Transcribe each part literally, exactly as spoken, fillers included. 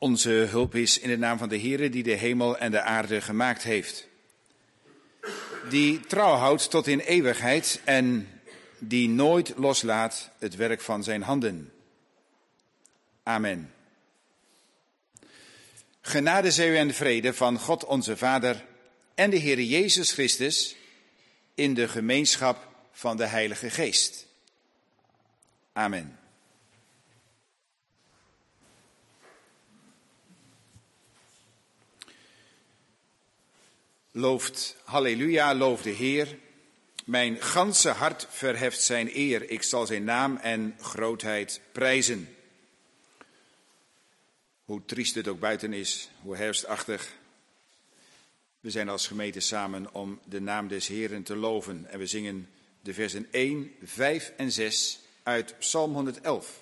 Onze hulp is in de naam van de Heere die de hemel en de aarde gemaakt heeft. Die trouw houdt tot in eeuwigheid en die nooit loslaat het werk van zijn handen. Amen. Genade zij u en vrede van God onze Vader en de Heere Jezus Christus in de gemeenschap van de Heilige Geest. Amen. Looft, halleluja, loof de Heer. Mijn ganse hart verheft zijn eer. Ik zal zijn naam en grootheid prijzen. Hoe triest het ook buiten is, hoe herfstachtig. We zijn als gemeente samen om de naam des Heeren te loven. En we zingen de versen één, vijf en zes uit Psalm honderdelf.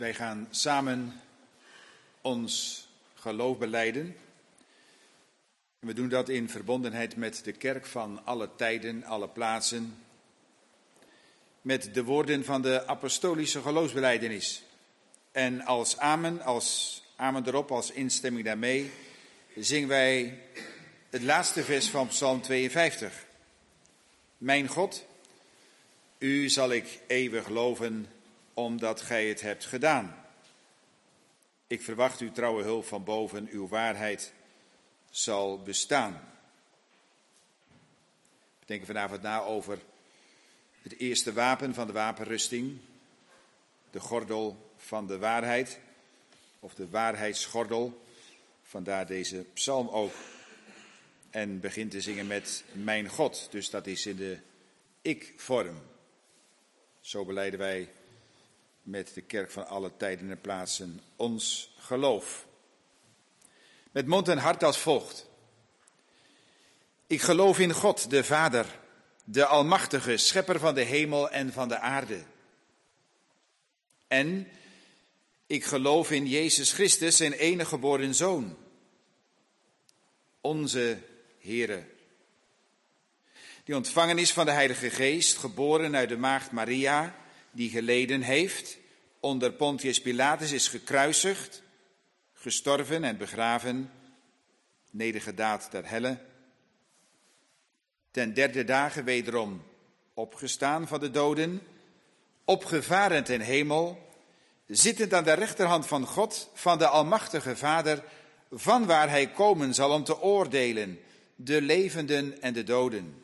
Wij gaan samen ons geloof belijden. En we doen dat in verbondenheid met de kerk van alle tijden, alle plaatsen. Met de woorden van de apostolische geloofsbelijdenis. En als amen, als amen erop, als instemming daarmee, zingen wij het laatste vers van Psalm tweeënvijftig. Mijn God, u zal ik eeuwig loven, omdat gij het hebt gedaan. Ik verwacht uw trouwe hulp van boven, uw waarheid zal bestaan. We denken vanavond na over het eerste wapen van de wapenrusting, de gordel van de waarheid, of de waarheidsgordel, vandaar deze psalm ook. En begint te zingen met mijn God, dus dat is in de ik-vorm. Zo belijden wij met de kerk van alle tijden en plaatsen ons geloof. Met mond en hart als volgt. Ik geloof in God, de Vader, de Almachtige, schepper van de hemel en van de aarde. En ik geloof in Jezus Christus, zijn enige geboren Zoon, onze Heere, die ontvangen is van de Heilige Geest, geboren uit de maagd Maria, die geleden heeft, onder Pontius Pilatus is gekruisigd, gestorven en begraven, nedergedaald ter helle, ten derde dagen wederom opgestaan van de doden, opgevaren ten hemel, zittend aan de rechterhand van God, van de Almachtige Vader, van waar hij komen zal om te oordelen, de levenden en de doden.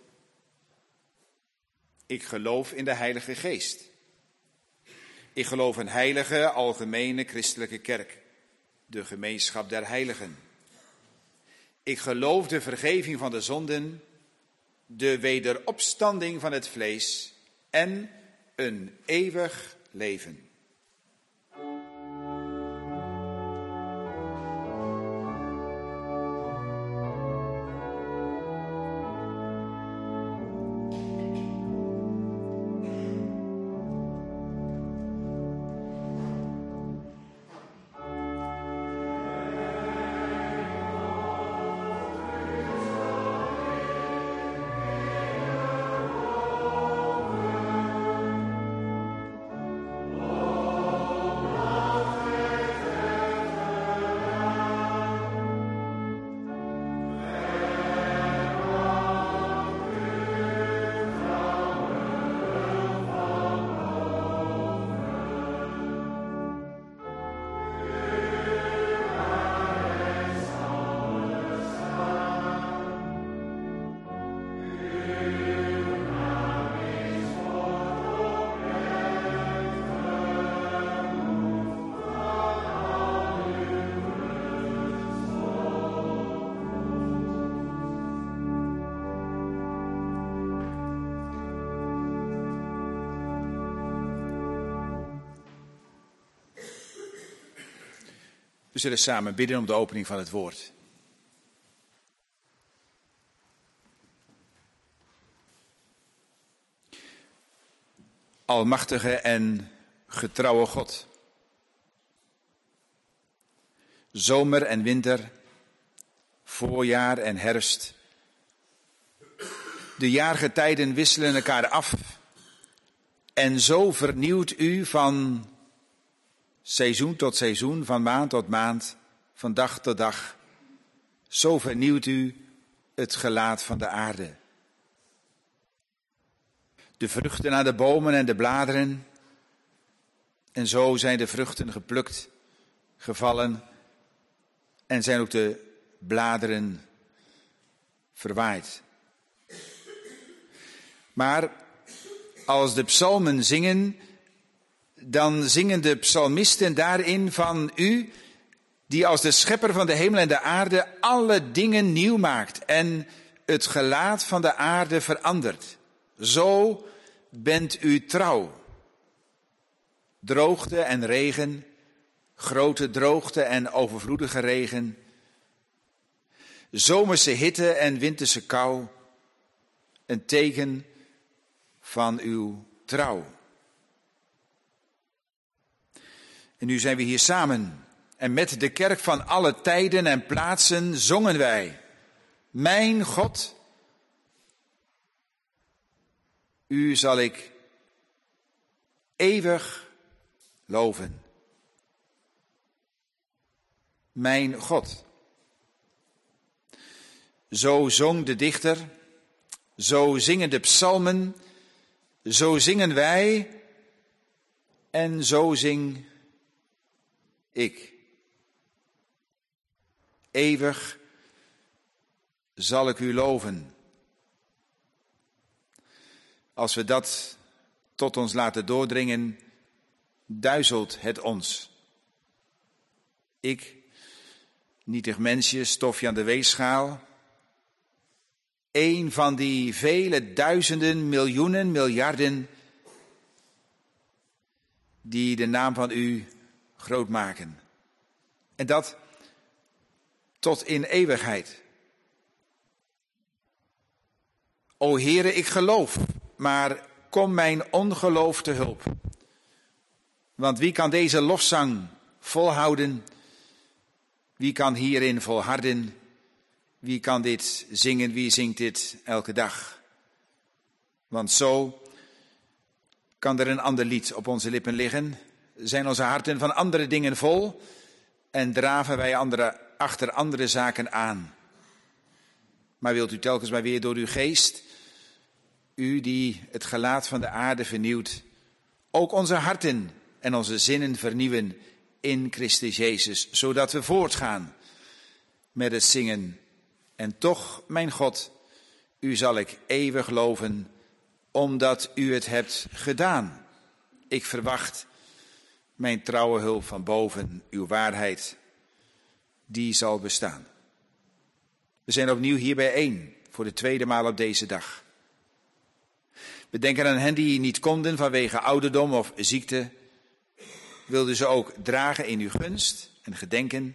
Ik geloof in de Heilige Geest. Ik geloof een heilige, algemene christelijke kerk, de gemeenschap der heiligen. Ik geloof de vergeving van de zonden, de wederopstanding van het vlees en een eeuwig leven. We zullen samen bidden om de opening van het woord. Almachtige en getrouwe God. Zomer en winter, voorjaar en herfst. De jaargetijden wisselen elkaar af. En zo vernieuwt u van seizoen tot seizoen, van maand tot maand, van dag tot dag. Zo vernieuwt u het gelaat van de aarde. De vruchten aan de bomen en de bladeren. En zo zijn de vruchten geplukt, gevallen. En zijn ook de bladeren verwaaid. Maar als de psalmen zingen, dan zingen de psalmisten daarin van u, die als de schepper van de hemel en de aarde alle dingen nieuw maakt en het gelaat van de aarde verandert. Zo bent u trouw. Droogte en regen, grote droogte en overvloedige regen, zomerse hitte en winterse kou, een teken van uw trouw. En nu zijn we hier samen. En met de kerk van alle tijden en plaatsen zongen wij. Mijn God, u zal ik eeuwig loven. Mijn God. Zo zong de dichter, zo zingen de psalmen, zo zingen wij en zo zing ik. Eeuwig zal ik u loven. Als we dat tot ons laten doordringen, duizelt het ons. Ik, nietig mensje, stofje aan de weegschaal. Een van die vele duizenden, miljoenen, miljarden die de naam van u groot maken. En dat tot in eeuwigheid. O Heere, ik geloof, maar kom mijn ongeloof te hulp. Want wie kan deze lofzang volhouden? Wie kan hierin volharden? Wie kan dit zingen? Wie zingt dit elke dag? Want zo kan er een ander lied op onze lippen liggen. Zijn onze harten van andere dingen vol en draven wij andere, achter andere zaken aan. Maar wilt u telkens maar weer door uw geest, u die het gelaat van de aarde vernieuwt, ook onze harten en onze zinnen vernieuwen in Christus Jezus, zodat we voortgaan met het zingen. En toch, mijn God, u zal ik eeuwig loven, omdat u het hebt gedaan. Ik verwacht mijn trouwe hulp van boven, uw waarheid, die zal bestaan. We zijn opnieuw hier bijeen, voor de tweede maal op deze dag. We denken aan hen die niet konden vanwege ouderdom of ziekte. Wilden ze ook dragen in uw gunst en gedenken.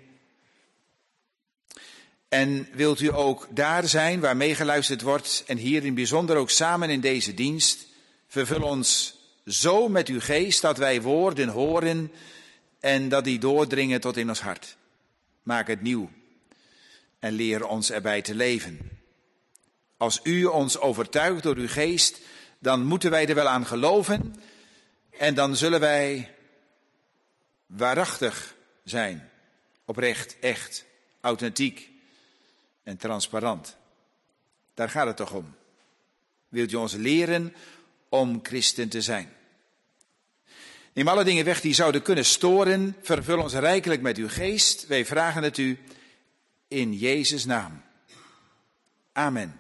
En wilt u ook daar zijn waar meegeluisterd wordt en hier in bijzonder ook samen in deze dienst. Vervul ons zo met uw geest dat wij woorden horen en dat die doordringen tot in ons hart. Maak het nieuw en leer ons erbij te leven. Als u ons overtuigt door uw geest, dan moeten wij er wel aan geloven en dan zullen wij waarachtig zijn, oprecht, echt, authentiek en transparant. Daar gaat het toch om. Wilt u ons leren om christen te zijn? Neem alle dingen weg die zouden kunnen storen. Vervul ons rijkelijk met uw geest. Wij vragen het u in Jezus' naam. Amen.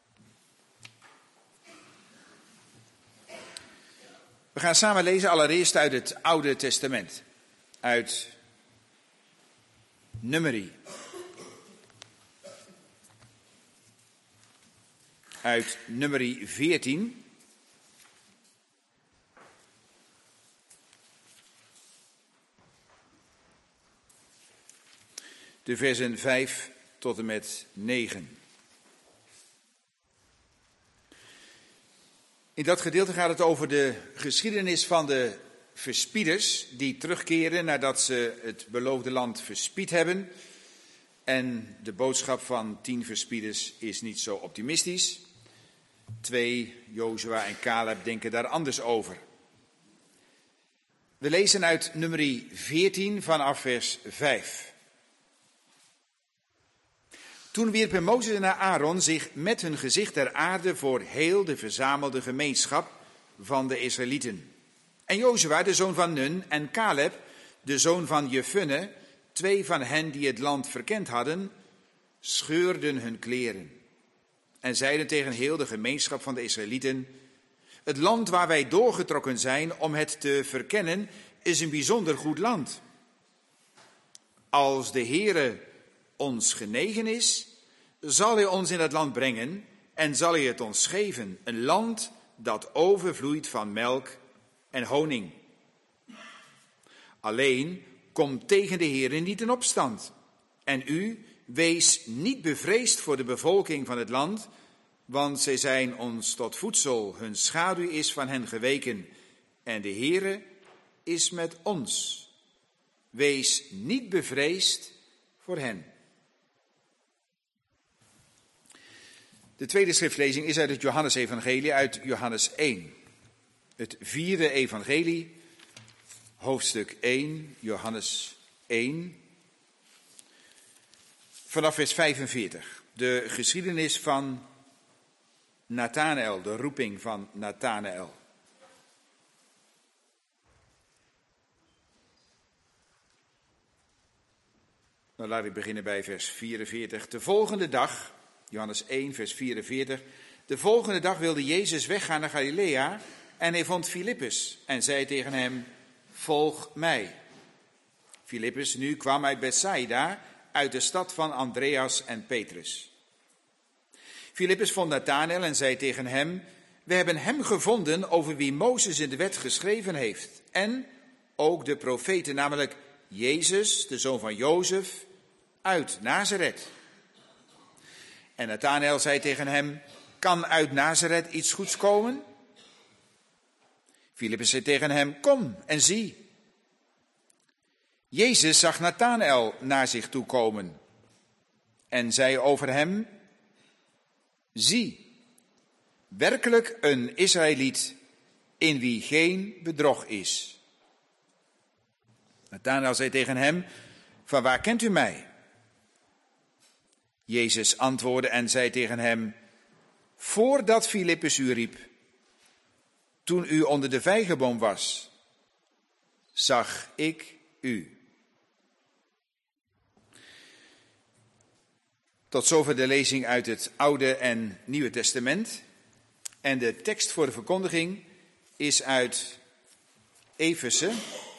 We gaan samen lezen allereerst uit het Oude Testament. Uit Numeri. Uit Numeri veertien. De versen vijf tot en met negen. In dat gedeelte gaat het over de geschiedenis van de verspieders die terugkeren nadat ze het beloofde land verspied hebben. En de boodschap van tien verspieders is niet zo optimistisch. Twee, Jozua en Caleb, denken daar anders over. We lezen uit Numeri veertien vanaf vers vijf. Toen wierpen Mozes en Aaron zich met hun gezicht ter aarde voor heel de verzamelde gemeenschap van de Israëlieten. En Jozua, de zoon van Nun, en Caleb, de zoon van Jefunne, twee van hen die het land verkend hadden, scheurden hun kleren. En zeiden tegen heel de gemeenschap van de Israëlieten: het land waar wij doorgetrokken zijn om het te verkennen, is een bijzonder goed land. Als de Heere ons genegen is, zal hij ons in het land brengen en zal hij het ons geven. Een land dat overvloeit van melk en honing. Alleen kom tegen de Heere niet in opstand. En u, wees niet bevreesd voor de bevolking van het land, want zij zijn ons tot voedsel. Hun schaduw is van hen geweken en de Heere is met ons. Wees niet bevreesd voor hen. De tweede schriftlezing is uit het Johannesevangelie, uit Johannes één. Het vierde evangelie, hoofdstuk één, Johannes één. Vanaf vers vijfenveertig. De geschiedenis van Nathanael, de roeping van Nathanael. Dan laat ik beginnen bij vers vierenveertig. De volgende dag, Johannes één, vers vierenveertig. De volgende dag wilde Jezus weggaan naar Galilea en hij vond Filippus en zei tegen hem, volg mij. Filippus nu kwam uit Bethsaida, uit de stad van Andreas en Petrus. Filippus vond Nathanael en zei tegen hem, we hebben hem gevonden over wie Mozes in de wet geschreven heeft. En ook de profeten, namelijk Jezus, de zoon van Jozef, uit Nazareth. En Nathanael zei tegen hem, kan uit Nazareth iets goeds komen? Filippus zei tegen hem, kom en zie. Jezus zag Nathanael naar zich toe komen en zei over hem, zie, werkelijk een Israëliet in wie geen bedrog is. Nathanael zei tegen hem, van waar kent u mij? Jezus antwoordde en zei tegen hem, voordat Filippus u riep, toen u onder de vijgenboom was, zag ik u. Tot zover de lezing uit het Oude en Nieuwe Testament. En de tekst voor de verkondiging is uit Efeze,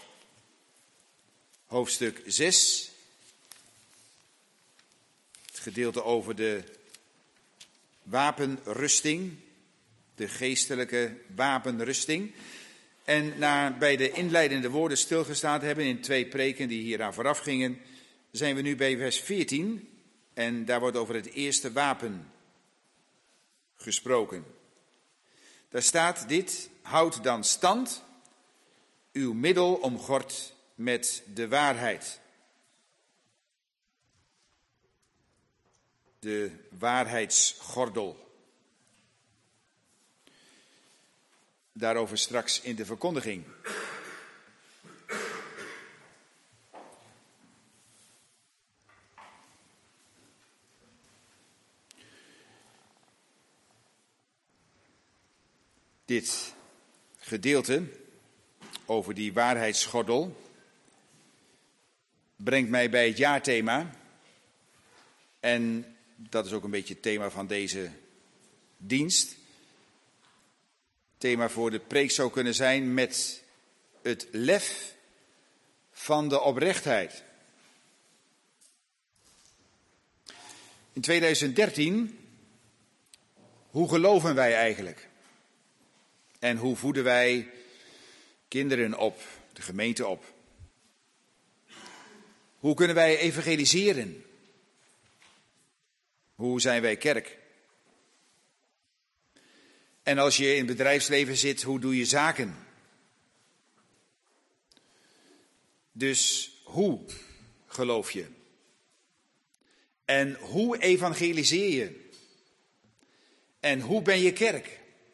hoofdstuk zes. Het gedeelte over de wapenrusting, de geestelijke wapenrusting. En na bij de inleidende woorden stilgestaan hebben in twee preken die hieraan vooraf gingen, zijn we nu bij vers veertien. En daar wordt over het eerste wapen gesproken. Daar staat dit, houd dan stand, uw middel omgord met de waarheid. De waarheidsgordel. Daarover straks in de verkondiging. Dit gedeelte over die waarheidsgordel brengt mij bij het jaarthema. En dat is ook een beetje het thema van deze dienst. Het thema voor de preek zou kunnen zijn met het lef van de oprechtheid. In tweeduizend dertien, hoe geloven wij eigenlijk? En hoe voeden wij kinderen op, de gemeente op? Hoe kunnen wij evangeliseren? Hoe zijn wij kerk? En als je in het bedrijfsleven zit, hoe doe je zaken? Dus hoe geloof je? En hoe evangeliseer je? En hoe ben je kerk?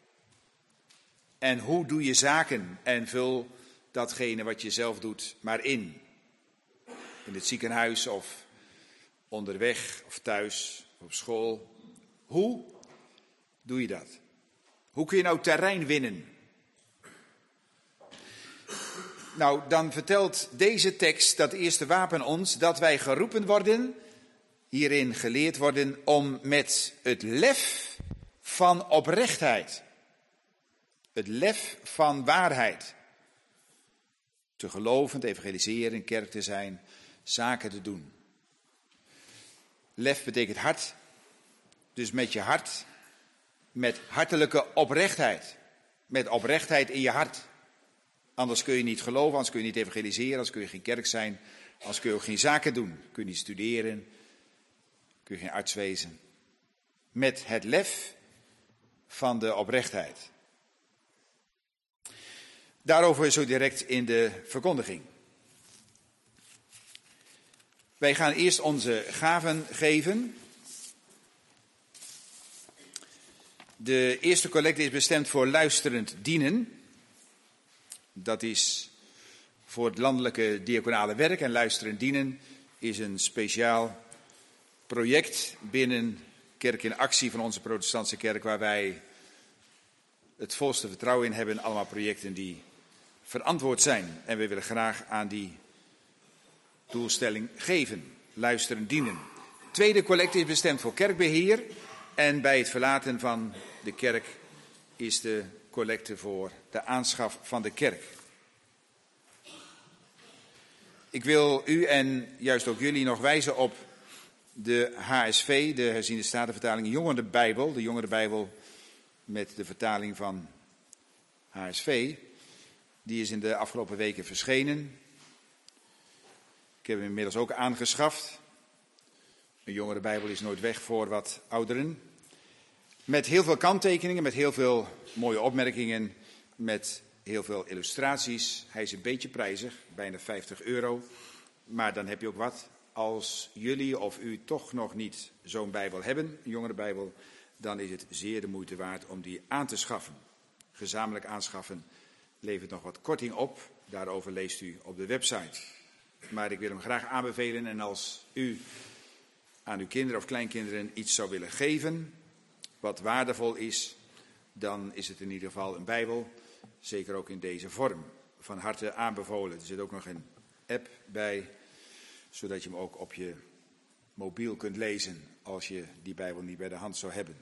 En hoe doe je zaken? En vul datgene wat je zelf doet maar in. In het ziekenhuis of onderweg of thuis of op school. Hoe doe je dat? Hoe kun je nou terrein winnen? Nou, dan vertelt deze tekst, dat eerste wapen ons, dat wij geroepen worden, hierin geleerd worden, om met het lef van oprechtheid, het lef van waarheid, te geloven, te evangeliseren, kerk te zijn, zaken te doen. Lef betekent hart, dus met je hart, met hartelijke oprechtheid, met oprechtheid in je hart. Anders kun je niet geloven, anders kun je niet evangeliseren, anders kun je geen kerk zijn, anders kun je ook geen zaken doen. Kun je niet studeren, kun je geen arts wezen. Met het lef van de oprechtheid. Daarover zo direct in de verkondiging. Wij gaan eerst onze gaven geven. De eerste collecte is bestemd voor luisterend dienen. Dat is voor het landelijke diaconale werk. En luisterend dienen is een speciaal project binnen Kerk in Actie van onze protestantse kerk, waar wij het volste vertrouwen in hebben. Allemaal projecten die verantwoord zijn. En we willen graag aan die doelstelling geven. Luisteren, dienen. Tweede collecte is bestemd voor kerkbeheer. En bij het verlaten van de kerk is de collecte voor de aanschaf van de kerk. Ik wil u en juist ook jullie nog wijzen op de H S V, de herziende statenvertaling Jongerenbijbel. De Jongerenbijbel met de vertaling van H S V. Die is in de afgelopen weken verschenen. Ik heb hem inmiddels ook aangeschaft. Een Jongerenbijbel is nooit weg voor wat ouderen. Met heel veel kanttekeningen, met heel veel mooie opmerkingen, met heel veel illustraties. Hij is een beetje prijzig, bijna vijftig euro. Maar dan heb je ook wat. Als jullie of u toch nog niet zo'n Bijbel hebben, een Jongerenbijbel, dan is het zeer de moeite waard om die aan te schaffen. Gezamenlijk aanschaffen levert nog wat korting op. Daarover leest u op de website. Maar ik wil hem graag aanbevelen. En als u aan uw kinderen of kleinkinderen iets zou willen geven wat waardevol is, dan is het in ieder geval een Bijbel. Zeker ook in deze vorm. Van harte aanbevolen. Er zit ook nog een app bij, zodat je hem ook op je mobiel kunt lezen als je die Bijbel niet bij de hand zou hebben.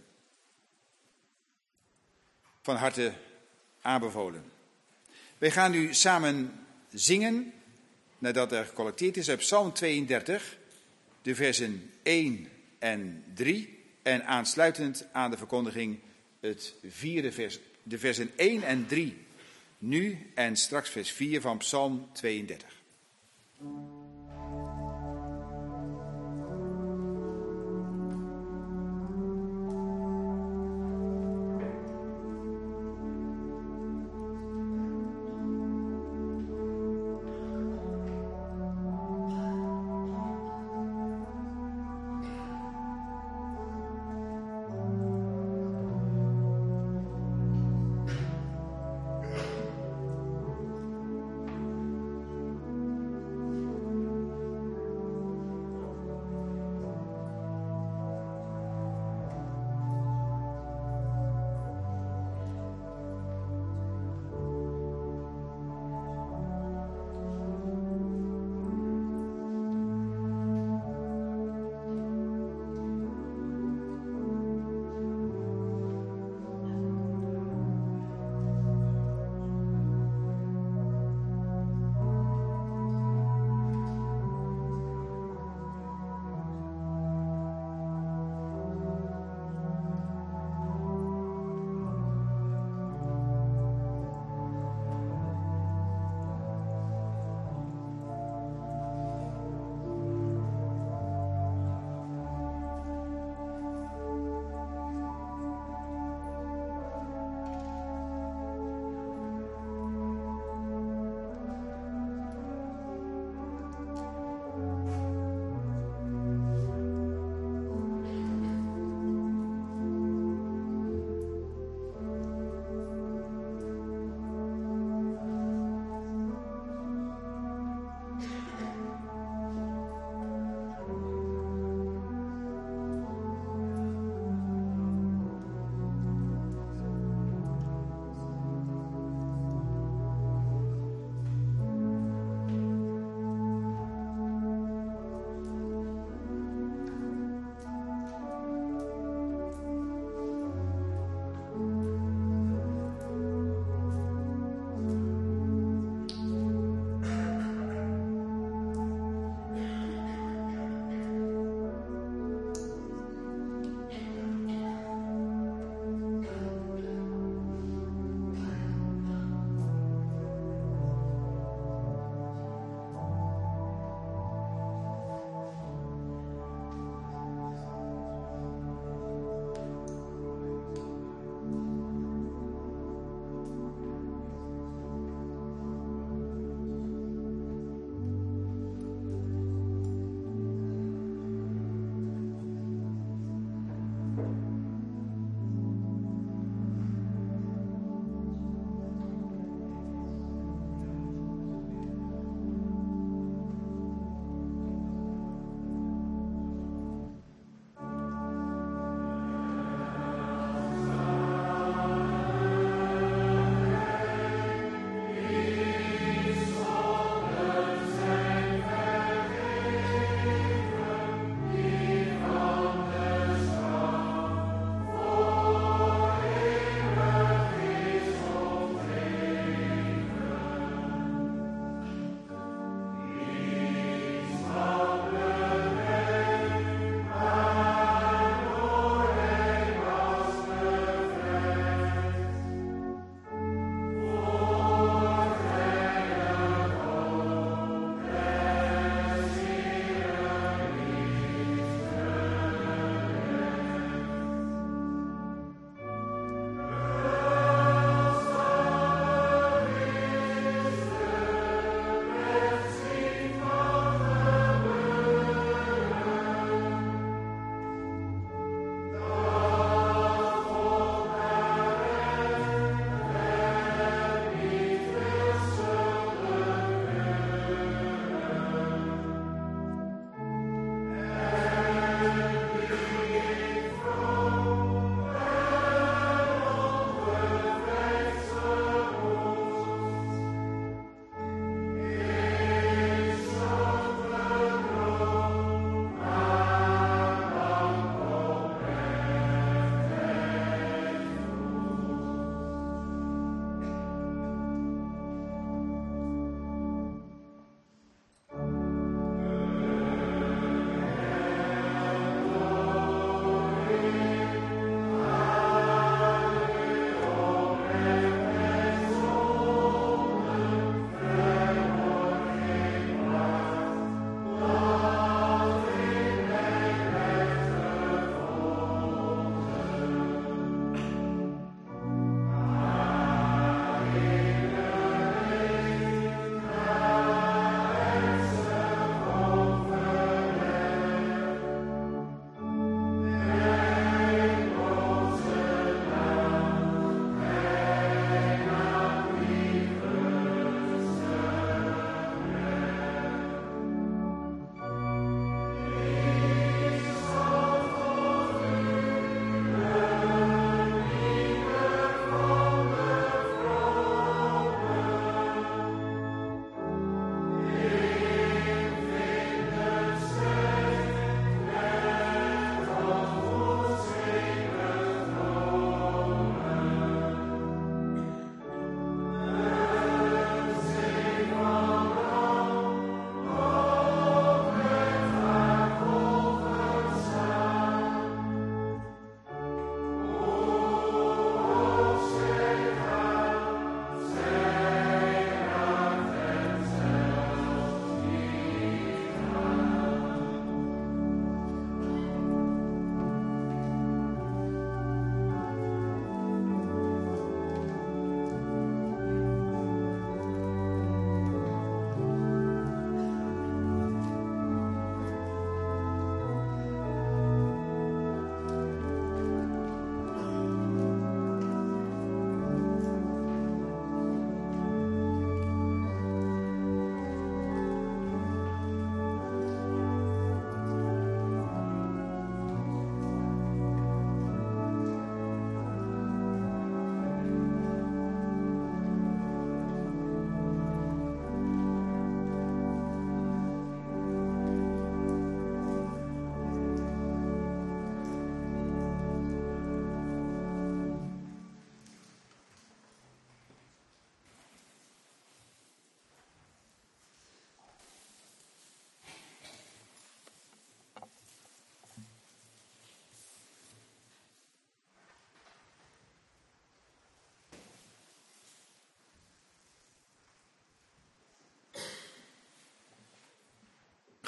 Van harte aanbevolen. Wij gaan nu samen zingen, nadat er gecollecteerd is, op Psalm tweeëndertig, de versen één en drie. En aansluitend aan de verkondiging het vierde vers, de versen één en drie nu en straks vers vier van Psalm tweeëndertig.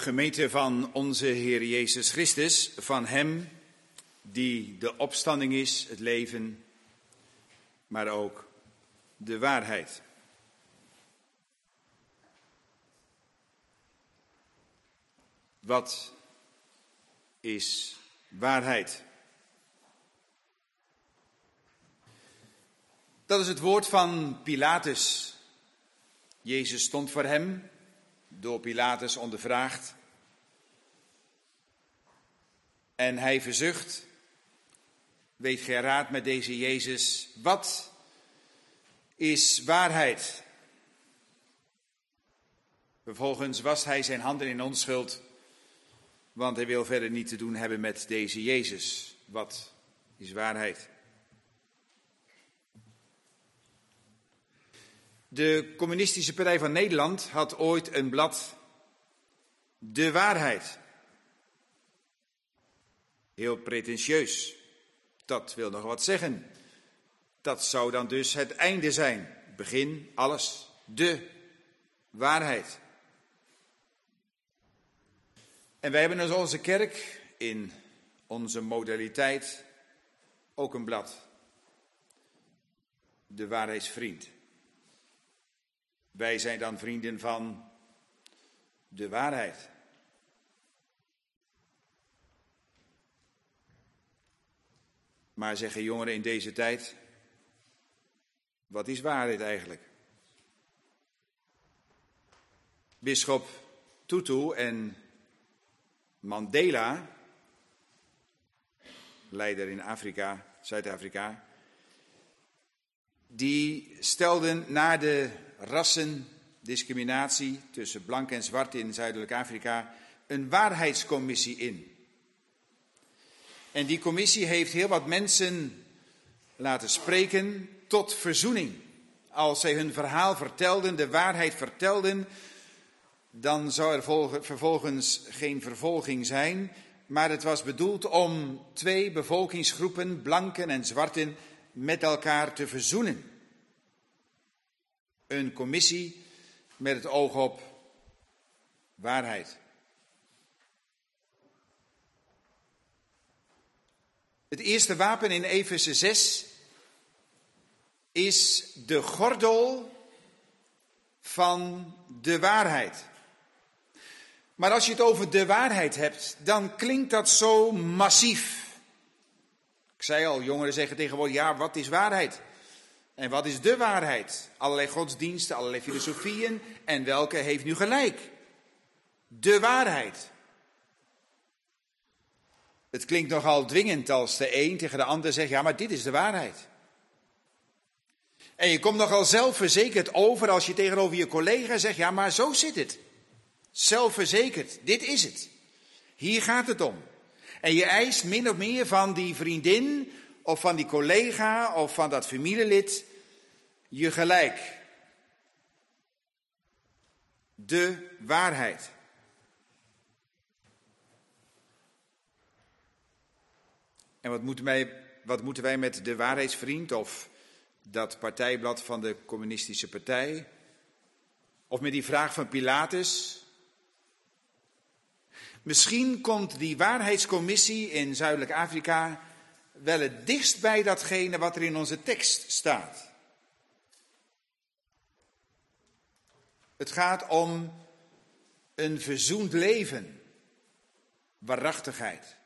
gemeente van onze Heer Jezus Christus, van Hem die de opstanding is, het leven, maar ook de waarheid. Wat is waarheid? Dat is het woord van Pilatus. Jezus stond voor hem, door Pilatus ondervraagd. En hij verzucht, weet gij raad met deze Jezus, wat is waarheid? Vervolgens wast hij zijn handen in onschuld, want hij wil verder niet te doen hebben met deze Jezus. Wat is waarheid? De Communistische Partij van Nederland had ooit een blad, De Waarheid. Heel pretentieus. Dat wil nog wat zeggen. Dat zou dan dus het einde zijn. Begin, alles. De waarheid. En wij hebben in onze kerk, in onze modaliteit, ook een blad. De Waarheidsvriend. Wij zijn dan vrienden van de waarheid. Maar zeggen jongeren in deze tijd, wat is waarheid eigenlijk? Bisschop Tutu en Mandela, leider in Afrika, Zuid-Afrika, die stelden na de rassendiscriminatie tussen blank en zwart in Zuidelijk Afrika een waarheidscommissie in. En die commissie heeft heel wat mensen laten spreken tot verzoening. Als zij hun verhaal vertelden, de waarheid vertelden, dan zou er vervolgens geen vervolging zijn. Maar het was bedoeld om twee bevolkingsgroepen, blanken en zwarten, met elkaar te verzoenen. Een commissie met het oog op waarheid. Het eerste wapen in Efeze zes is de gordel van de waarheid. Maar als je het over de waarheid hebt, dan klinkt dat zo massief. Ik zei al, jongeren zeggen tegenwoordig, ja, wat is waarheid? En wat is de waarheid? Allerlei godsdiensten, allerlei filosofieën. En welke heeft nu gelijk? De waarheid. Het klinkt nogal dwingend als de een tegen de ander zegt, ja, maar dit is de waarheid. En je komt nogal zelfverzekerd over als je tegenover je collega zegt, ja, maar zo zit het. Zelfverzekerd, dit is het. Hier gaat het om. En je eist min of meer van die vriendin of van die collega of van dat familielid je gelijk. De waarheid. En wat moeten wij, wat moeten wij met de Waarheidsvriend of dat partijblad van de Communistische Partij? Of met die vraag van Pilatus? Misschien komt die waarheidscommissie in Zuidelijk Afrika wel het dichtst bij datgene wat er in onze tekst staat. Het gaat om een verzoend leven, waarachtigheid.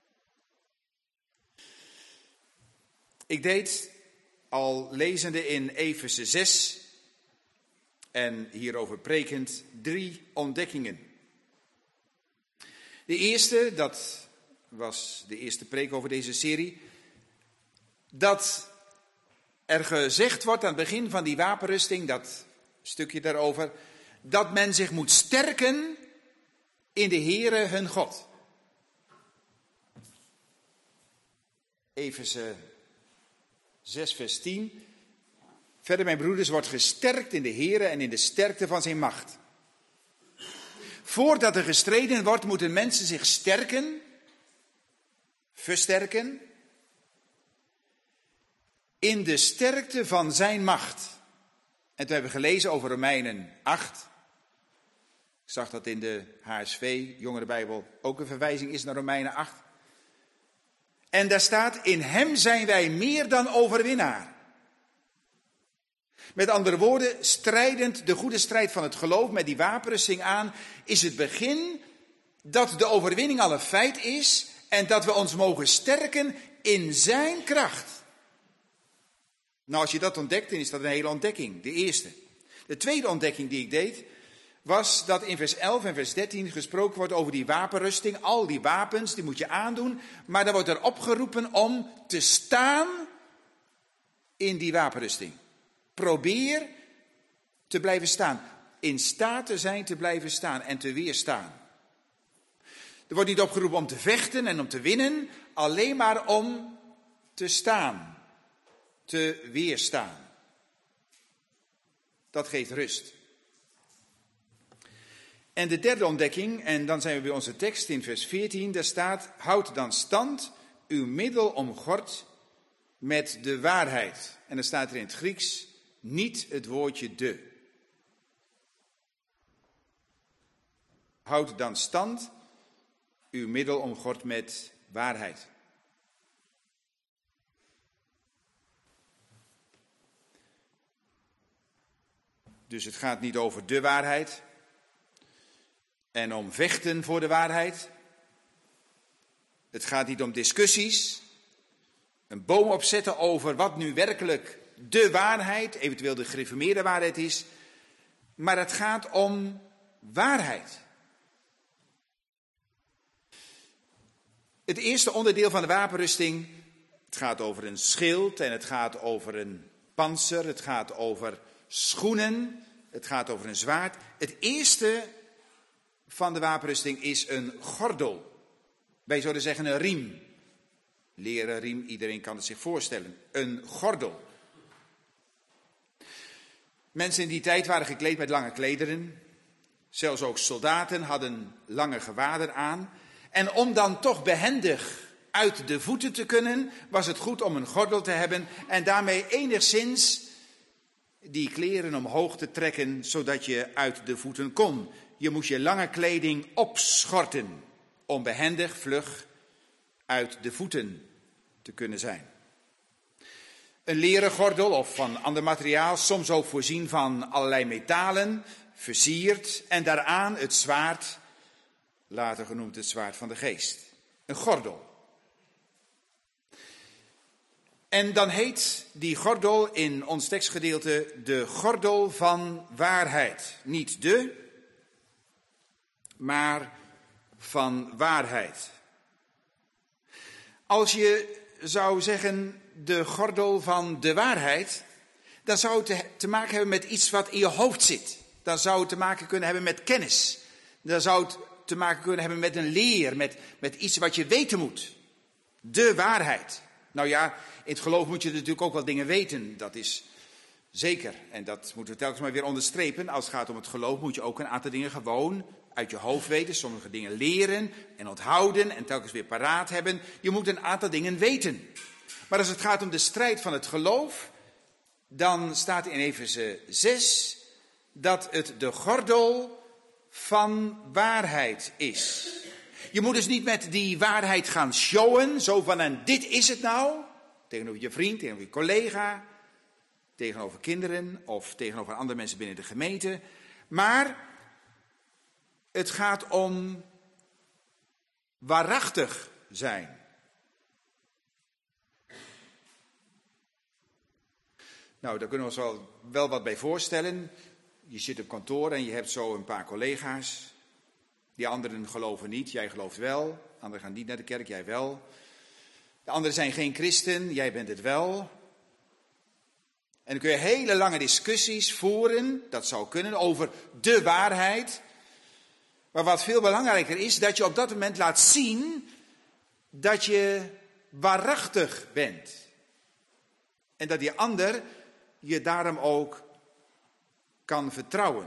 Ik deed al lezende in Efeze zes en hierover prekend drie ontdekkingen. De eerste, dat was de eerste preek over deze serie, dat er gezegd wordt aan het begin van die wapenrusting, dat stukje daarover, dat men zich moet sterken in de Heere hun God. Efeze zes vers tien. Verder, mijn broeders, wordt gesterkt in de Heere en in de sterkte van zijn macht. Voordat er gestreden wordt, moeten mensen zich sterken, versterken, in de sterkte van zijn macht. En toen hebben we gelezen over Romeinen acht. Ik zag dat in de H S V, Jongerenbijbel, ook een verwijzing is naar Romeinen acht. En daar staat, in hem zijn wij meer dan overwinnaar. Met andere woorden, strijdend de goede strijd van het geloof met die wapenrusting aan, is het begin dat de overwinning al een feit is en dat we ons mogen sterken in zijn kracht. Nou, als je dat ontdekt, dan is dat een hele ontdekking, de eerste. De tweede ontdekking die ik deed, was dat in vers elf en vers dertien gesproken wordt over die wapenrusting. Al die wapens, die moet je aandoen. Maar dan wordt er opgeroepen om te staan in die wapenrusting. Probeer te blijven staan. In staat te zijn te blijven staan en te weerstaan. Er wordt niet opgeroepen om te vechten en om te winnen. Alleen maar om te staan. Te weerstaan. Dat geeft rust. En de derde ontdekking, en dan zijn we bij onze tekst in vers veertien, daar staat, houd dan stand, uw middel omgord met de waarheid. En dan staat er in het Grieks niet het woordje de. Houd dan stand, uw middel omgord met waarheid. Dus het gaat niet over de waarheid en om vechten voor de waarheid. Het gaat niet om discussies, een boom opzetten over wat nu werkelijk de waarheid, eventueel de gereformeerde waarheid is. Maar het gaat om waarheid. Het eerste onderdeel van de wapenrusting, het gaat over een schild en het gaat over een pantser, het gaat over schoenen, het gaat over een zwaard. Het eerste van de wapenrusting is een gordel. Wij zouden zeggen een riem. Leren riem, iedereen kan het zich voorstellen. Een gordel. Mensen in die tijd waren gekleed met lange klederen. Zelfs ook soldaten hadden lange gewaden aan. En om dan toch behendig uit de voeten te kunnen, was het goed om een gordel te hebben en daarmee enigszins die kleren omhoog te trekken, zodat je uit de voeten kon. Je moest je lange kleding opschorten om behendig, vlug uit de voeten te kunnen zijn. Een leren gordel of van ander materiaal, soms ook voorzien van allerlei metalen, versierd en daaraan het zwaard, later genoemd het zwaard van de geest. Een gordel. En dan heet die gordel in ons tekstgedeelte de gordel van waarheid. Niet de, maar van waarheid. Als je zou zeggen de gordel van de waarheid, dan zou het te, te maken hebben met iets wat in je hoofd zit. Dan zou het te maken kunnen hebben met kennis. Dan zou het te maken kunnen hebben met een leer, met, met iets wat je weten moet. De waarheid. Nou ja, in het geloof moet je natuurlijk ook wel dingen weten, dat is zeker. En dat moeten we telkens maar weer onderstrepen. Als het gaat om het geloof moet je ook een aantal dingen gewoon uit je hoofd weten. Sommige dingen leren en onthouden en telkens weer paraat hebben. Je moet een aantal dingen weten. Maar als het gaat om de strijd van het geloof, dan staat in Efeze zes dat het de gordel van waarheid is. Je moet dus niet met die waarheid gaan showen, zo van en dit is het nou, tegenover je vriend, tegenover je collega, tegenover kinderen of tegenover andere mensen binnen de gemeente. Maar het gaat om waarachtig zijn. Nou, daar kunnen we ons wel, wel wat bij voorstellen. Je zit op kantoor en je hebt zo een paar collega's. Die anderen geloven niet, jij gelooft wel. Anderen gaan niet naar de kerk, jij wel. De anderen zijn geen christen, jij bent het wel. En dan kun je hele lange discussies voeren, dat zou kunnen, over de waarheid. Maar wat veel belangrijker is, dat je op dat moment laat zien dat je waarachtig bent. En dat die ander je daarom ook kan vertrouwen.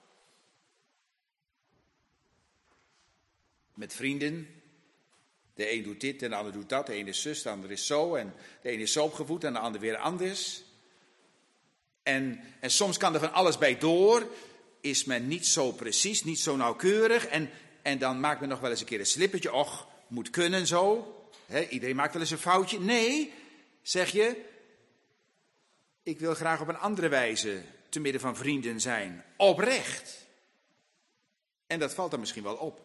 Met vrienden. De een doet dit en de ander doet dat. De ene is zus, de ander is zo. En de ene is zo opgevoed en de ander weer anders. En, en soms kan er van alles bij door. is men niet zo precies, niet zo nauwkeurig. En, en dan maakt men nog wel eens een keer een slippertje. Och, moet kunnen zo. He, iedereen maakt wel eens een foutje. Nee, zeg je, ik wil graag op een andere wijze te midden van vrienden zijn. Oprecht. En dat valt dan misschien wel op.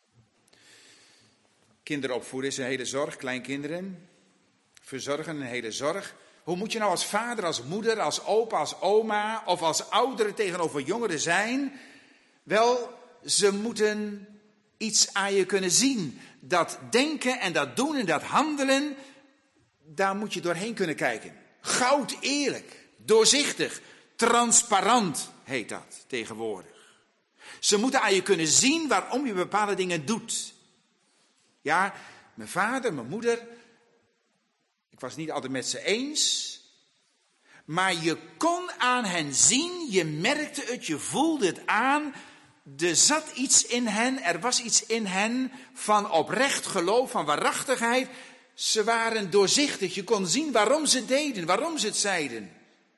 Kinderen opvoeden is een hele zorg, kleinkinderen. Verzorgen een hele zorg. Hoe moet je nou als vader, als moeder, als opa, als oma of als ouderen tegenover jongeren zijn? Wel, ze moeten iets aan je kunnen zien. Dat denken en dat doen en dat handelen, daar moet je doorheen kunnen kijken. Goud eerlijk, doorzichtig, transparant heet dat tegenwoordig. Ze moeten aan je kunnen zien waarom je bepaalde dingen doet. Ja, mijn vader, mijn moeder, ik was het niet altijd met ze eens. Maar je kon aan hen zien, je merkte het, je voelde het aan. Er zat iets in hen, er was iets in hen van oprecht geloof, van waarachtigheid. Ze waren doorzichtig, je kon zien waarom ze deden, waarom ze het zeiden.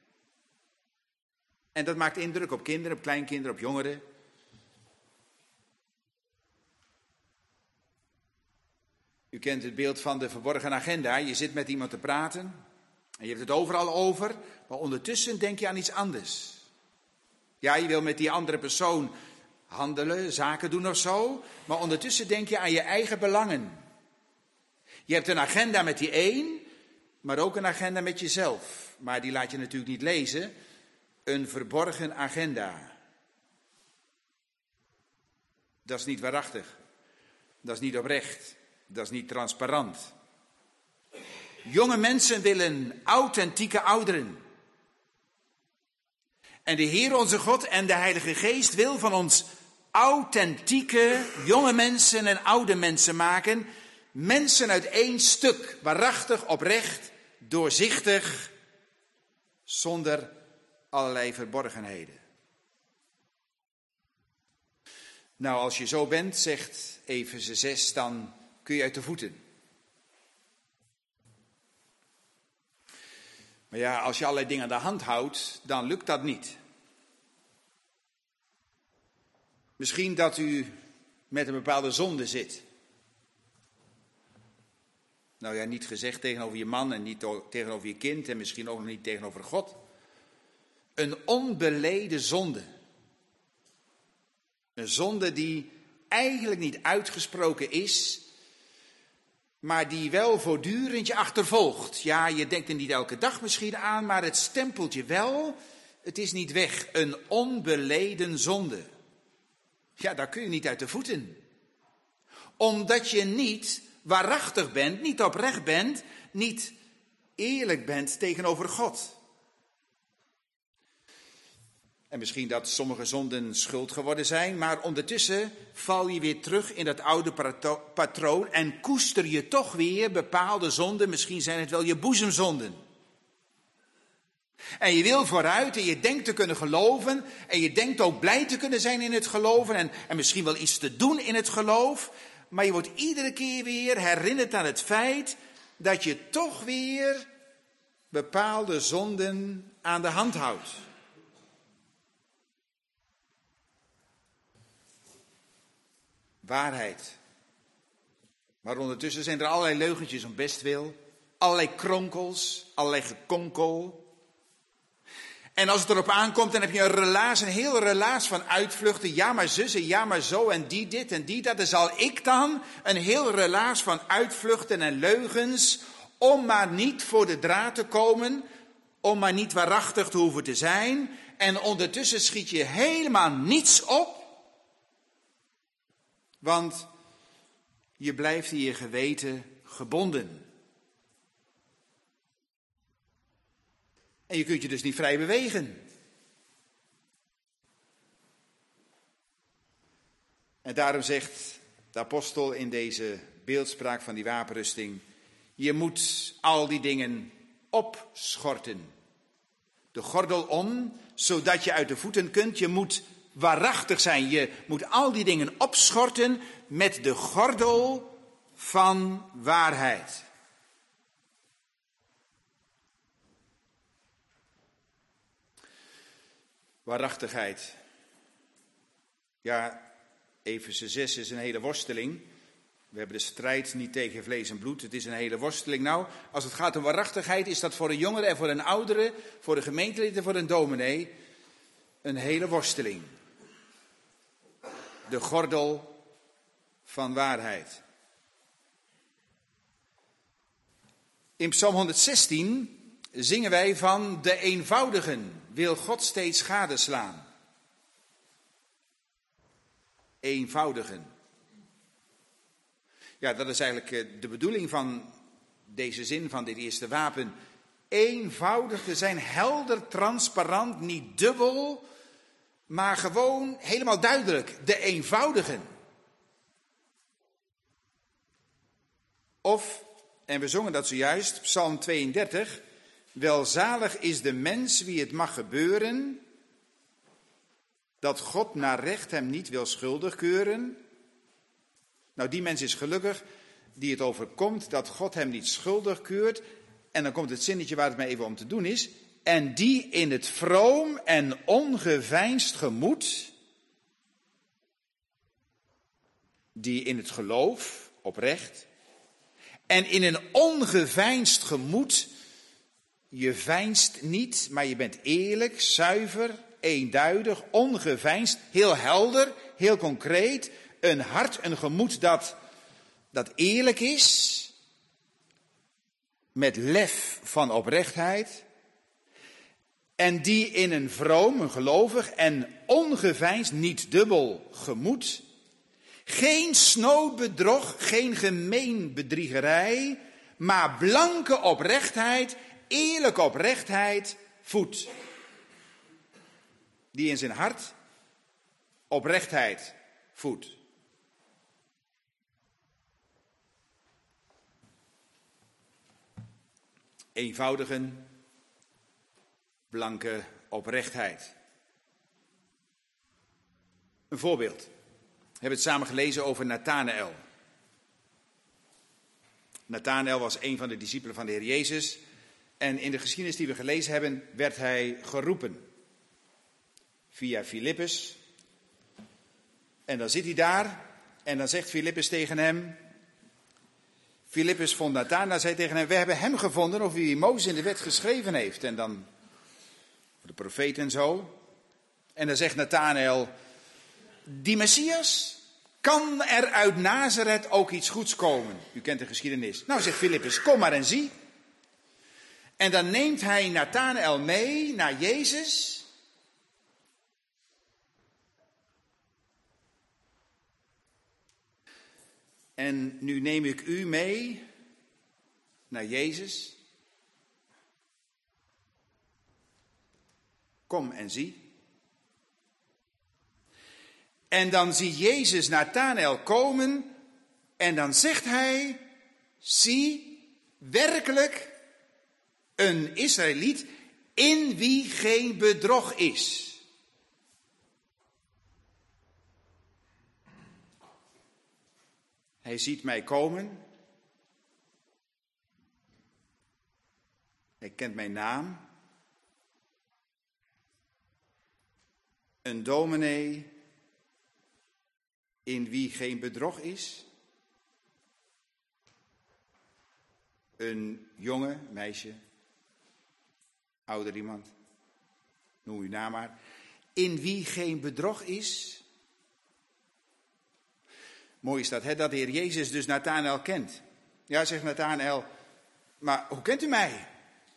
En dat maakt indruk op kinderen, op kleinkinderen, op jongeren. U kent het beeld van de verborgen agenda. Je zit met iemand te praten en je hebt het overal over, maar ondertussen denk je aan iets anders. Ja, je wil met die andere persoon handelen, zaken doen of zo, maar ondertussen denk je aan je eigen belangen. Je hebt een agenda met die een, maar ook een agenda met jezelf. Maar die laat je natuurlijk niet lezen. Een verborgen agenda. Dat is niet waarachtig. Dat is niet oprecht. Dat is niet transparant. Jonge mensen willen authentieke ouderen. En de Heer onze God en de Heilige Geest wil van ons authentieke jonge mensen en oude mensen maken. Mensen uit één stuk, waarachtig, oprecht, doorzichtig, zonder allerlei verborgenheden. Nou, als je zo bent, zegt Efeze zes, dan kun je uit de voeten. Maar ja, als je allerlei dingen aan de hand houdt, dan lukt dat niet. Misschien dat u met een bepaalde zonde zit. Nou ja, niet gezegd tegenover je man en niet tegenover je kind en misschien ook nog niet tegenover God. Een onbeleden zonde. Een zonde die eigenlijk niet uitgesproken is, maar die wel voortdurend je achtervolgt. Ja, je denkt er niet elke dag misschien aan, maar het stempelt je wel. Het is niet weg. Een onbeleden zonde. Ja, daar kun je niet uit de voeten. Omdat je niet waarachtig bent, niet oprecht bent, niet eerlijk bent tegenover God. En misschien dat sommige zonden schuld geworden zijn, maar ondertussen val je weer terug in dat oude patroon en koester je toch weer bepaalde zonden. Misschien zijn het wel je boezemzonden. En je wil vooruit en je denkt te kunnen geloven en je denkt ook blij te kunnen zijn in het geloven en, en misschien wel iets te doen in het geloof. Maar je wordt iedere keer weer herinnerd aan het feit dat je toch weer bepaalde zonden aan de hand houdt. Waarheid. Maar ondertussen zijn er allerlei leugentjes om bestwil, allerlei kronkels, allerlei gekonkel. En als het erop aankomt, dan heb je een relaas, een heel relaas van uitvluchten. Ja, maar zus en ja, maar zo en die dit en die dat. Dan zal ik dan een heel relaas van uitvluchten en leugens, om maar niet voor de draad te komen, om maar niet waarachtig te hoeven te zijn. En ondertussen schiet je helemaal niets op. Want je blijft in je geweten gebonden. En je kunt je dus niet vrij bewegen. En daarom zegt de apostel in deze beeldspraak van die wapenrusting: je moet al die dingen opschorten. De gordel om, zodat je uit de voeten kunt. Je moet waarachtig zijn. Je moet al die dingen opschorten met de gordel van waarheid. Waarachtigheid. Ja, Efeze zes is een hele worsteling. We hebben de strijd niet tegen vlees en bloed. Het is een hele worsteling. Nou, als het gaat om waarachtigheid, is dat voor een jongere en voor een oudere, voor een gemeentelid en voor een dominee een hele worsteling. De gordel van waarheid. In Psalm honderdzestien zingen wij van de eenvoudigen wil God steeds gadeslaan. Eenvoudigen. Ja, dat is eigenlijk de bedoeling van deze zin, van dit eerste wapen. Eenvoudig te zijn, helder, transparant, niet dubbel, maar gewoon helemaal duidelijk. De eenvoudigen. Of, en we zongen dat zojuist, Psalm tweeëndertig. Welzalig is de mens wie het mag gebeuren, dat God naar recht hem niet wil schuldig keuren. Nou, die mens is gelukkig die het overkomt dat God hem niet schuldig keurt. En dan komt het zinnetje waar het mij even om te doen is. En die in het vroom en ongeveinsd gemoed, die in het geloof, oprecht, en in een ongeveinsd gemoed, je veinst niet, maar je bent eerlijk, zuiver, eenduidig, ongeveinsd, heel helder, heel concreet. Een hart, een gemoed dat, dat eerlijk is, met lef van oprechtheid. En die in een vroom, een gelovig en ongeveinsd, niet dubbel gemoed. Geen snood bedrog, geen gemeen bedriegerij, maar blanke oprechtheid, eerlijke oprechtheid voedt. Die in zijn hart oprechtheid voedt. Eenvoudigen, blanke oprechtheid. Een voorbeeld. We hebben het samen gelezen over Nathanael. Nathanael was een van de discipelen van de Heer Jezus. En in de geschiedenis die we gelezen hebben, werd hij geroepen. Via Filippus. En dan zit hij daar. En dan zegt Filippus tegen hem. Filippus vond Nathanael, zei tegen hem, we hebben hem gevonden of wie Mozes in de wet geschreven heeft. En dan de profeet en zo. En dan zegt Nathanael, die Messias, kan er uit Nazareth ook iets goeds komen? U kent de geschiedenis. Nou, zegt Filippus, kom maar en zie. En dan neemt hij Nathanael mee naar Jezus. En nu neem ik u mee naar Jezus. Kom en zie. En dan ziet Jezus Nathanael komen en dan zegt hij, zie, werkelijk een Israëliet in wie geen bedrog is. Hij ziet mij komen. Hij kent mijn naam. Een dominee in wie geen bedrog is. Een jonge meisje, ouder iemand, noem uw naam maar, in wie geen bedrog is. Mooi is dat, hè, dat de Heer Jezus dus Nathanael kent. Ja, zegt Nathanael, maar hoe kent u mij?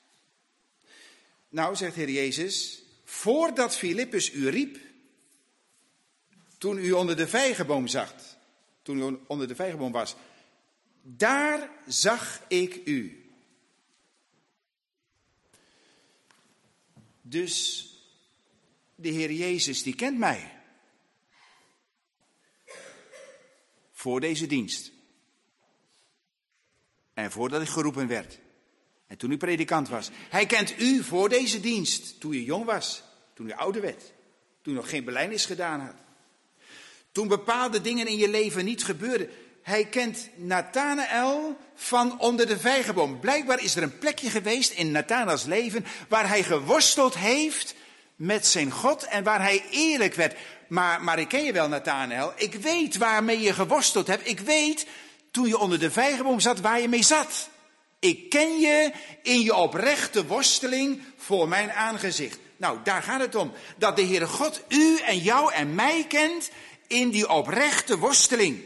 Nou, zegt de Heer Jezus, voordat Filippus u riep, toen u onder de vijgenboom zat, toen u onder de vijgenboom was, daar zag ik u. Dus de Heer Jezus, die kent mij. Voor deze dienst. En voordat ik geroepen werd. En toen u predikant was. Hij kent u voor deze dienst. Toen u jong was. Toen u ouder werd. Toen u nog geen belijdenis gedaan had. Toen bepaalde dingen in je leven niet gebeurden. Hij kent Nathanael van onder de vijgenboom. Blijkbaar is er een plekje geweest in Nathanaels leven waar hij geworsteld heeft met zijn God en waar hij eerlijk werd. Maar, maar ik ken je wel, Nathanael. Ik weet waarmee je geworsteld hebt. Ik weet, toen je onder de vijgenboom zat, waar je mee zat. Ik ken je in je oprechte worsteling voor mijn aangezicht. Nou, daar gaat het om. Dat de Heere God u en jou en mij kent in die oprechte worsteling.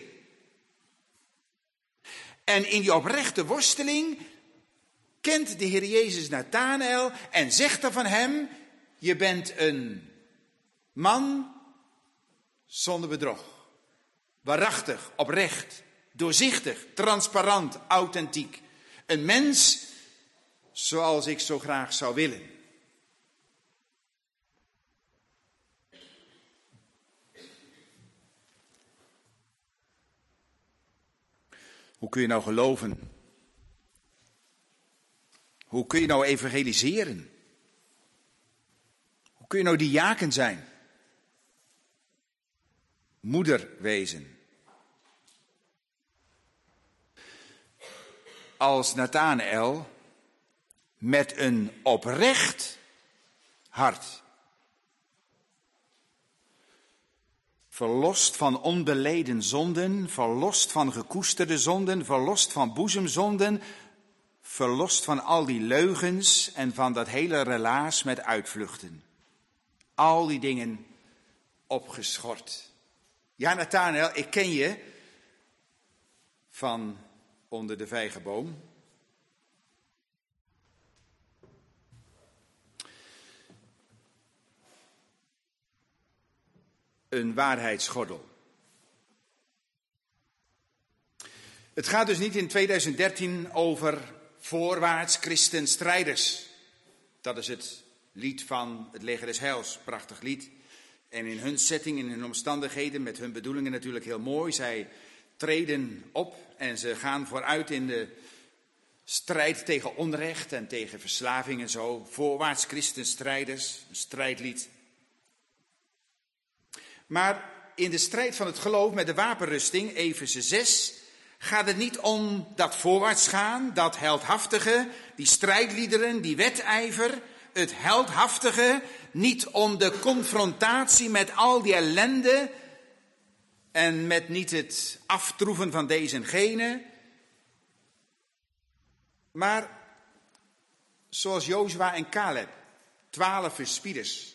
En in die oprechte worsteling kent de Heer Jezus Nathanael en zegt er van hem: je bent een man zonder bedrog. Waarachtig, oprecht, doorzichtig, transparant, authentiek. Een mens zoals ik zo graag zou willen. Hoe kun je nou geloven? Hoe kun je nou evangeliseren? Hoe kun je nou diaken zijn? Moeder wezen? Als Nathanael met een oprecht hart, verlost van onbeleden zonden, verlost van gekoesterde zonden, verlost van boezemzonden, verlost van al die leugens en van dat hele relaas met uitvluchten. Al die dingen opgeschort. Ja, Nathanael, ik ken je van onder de vijgenboom. Een waarheidsgordel. Het gaat dus niet in tweeduizend dertien over voorwaarts christenstrijders. Dat is het lied van het Leger des Heils, prachtig lied. En in hun setting, in hun omstandigheden, met hun bedoelingen natuurlijk heel mooi. Zij treden op en ze gaan vooruit in de strijd tegen onrecht en tegen verslaving en zo. Voorwaarts christenstrijders, een strijdlied. Maar in de strijd van het geloof met de wapenrusting, Efeze zes, gaat het niet om dat voorwaarts gaan, dat heldhaftige, die strijdliederen, die wedijver, het heldhaftige, niet om de confrontatie met al die ellende en met niet het aftroeven van deze en gene, maar zoals Jozua en Caleb, twaalf verspieders.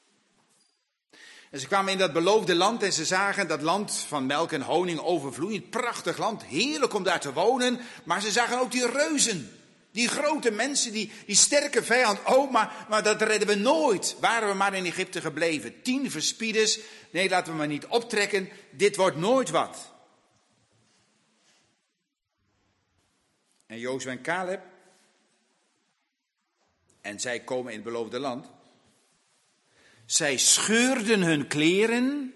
En ze kwamen in dat beloofde land en ze zagen dat land van melk en honing overvloeiend. Prachtig land, heerlijk om daar te wonen. Maar ze zagen ook die reuzen, die grote mensen, die, die sterke vijand. Oh, maar, maar dat redden we nooit. Waren we maar in Egypte gebleven. Tien verspieders. Nee, laten we maar niet optrekken. Dit wordt nooit wat. En Jozua en Caleb. En zij komen in het beloofde land. Zij scheurden hun kleren,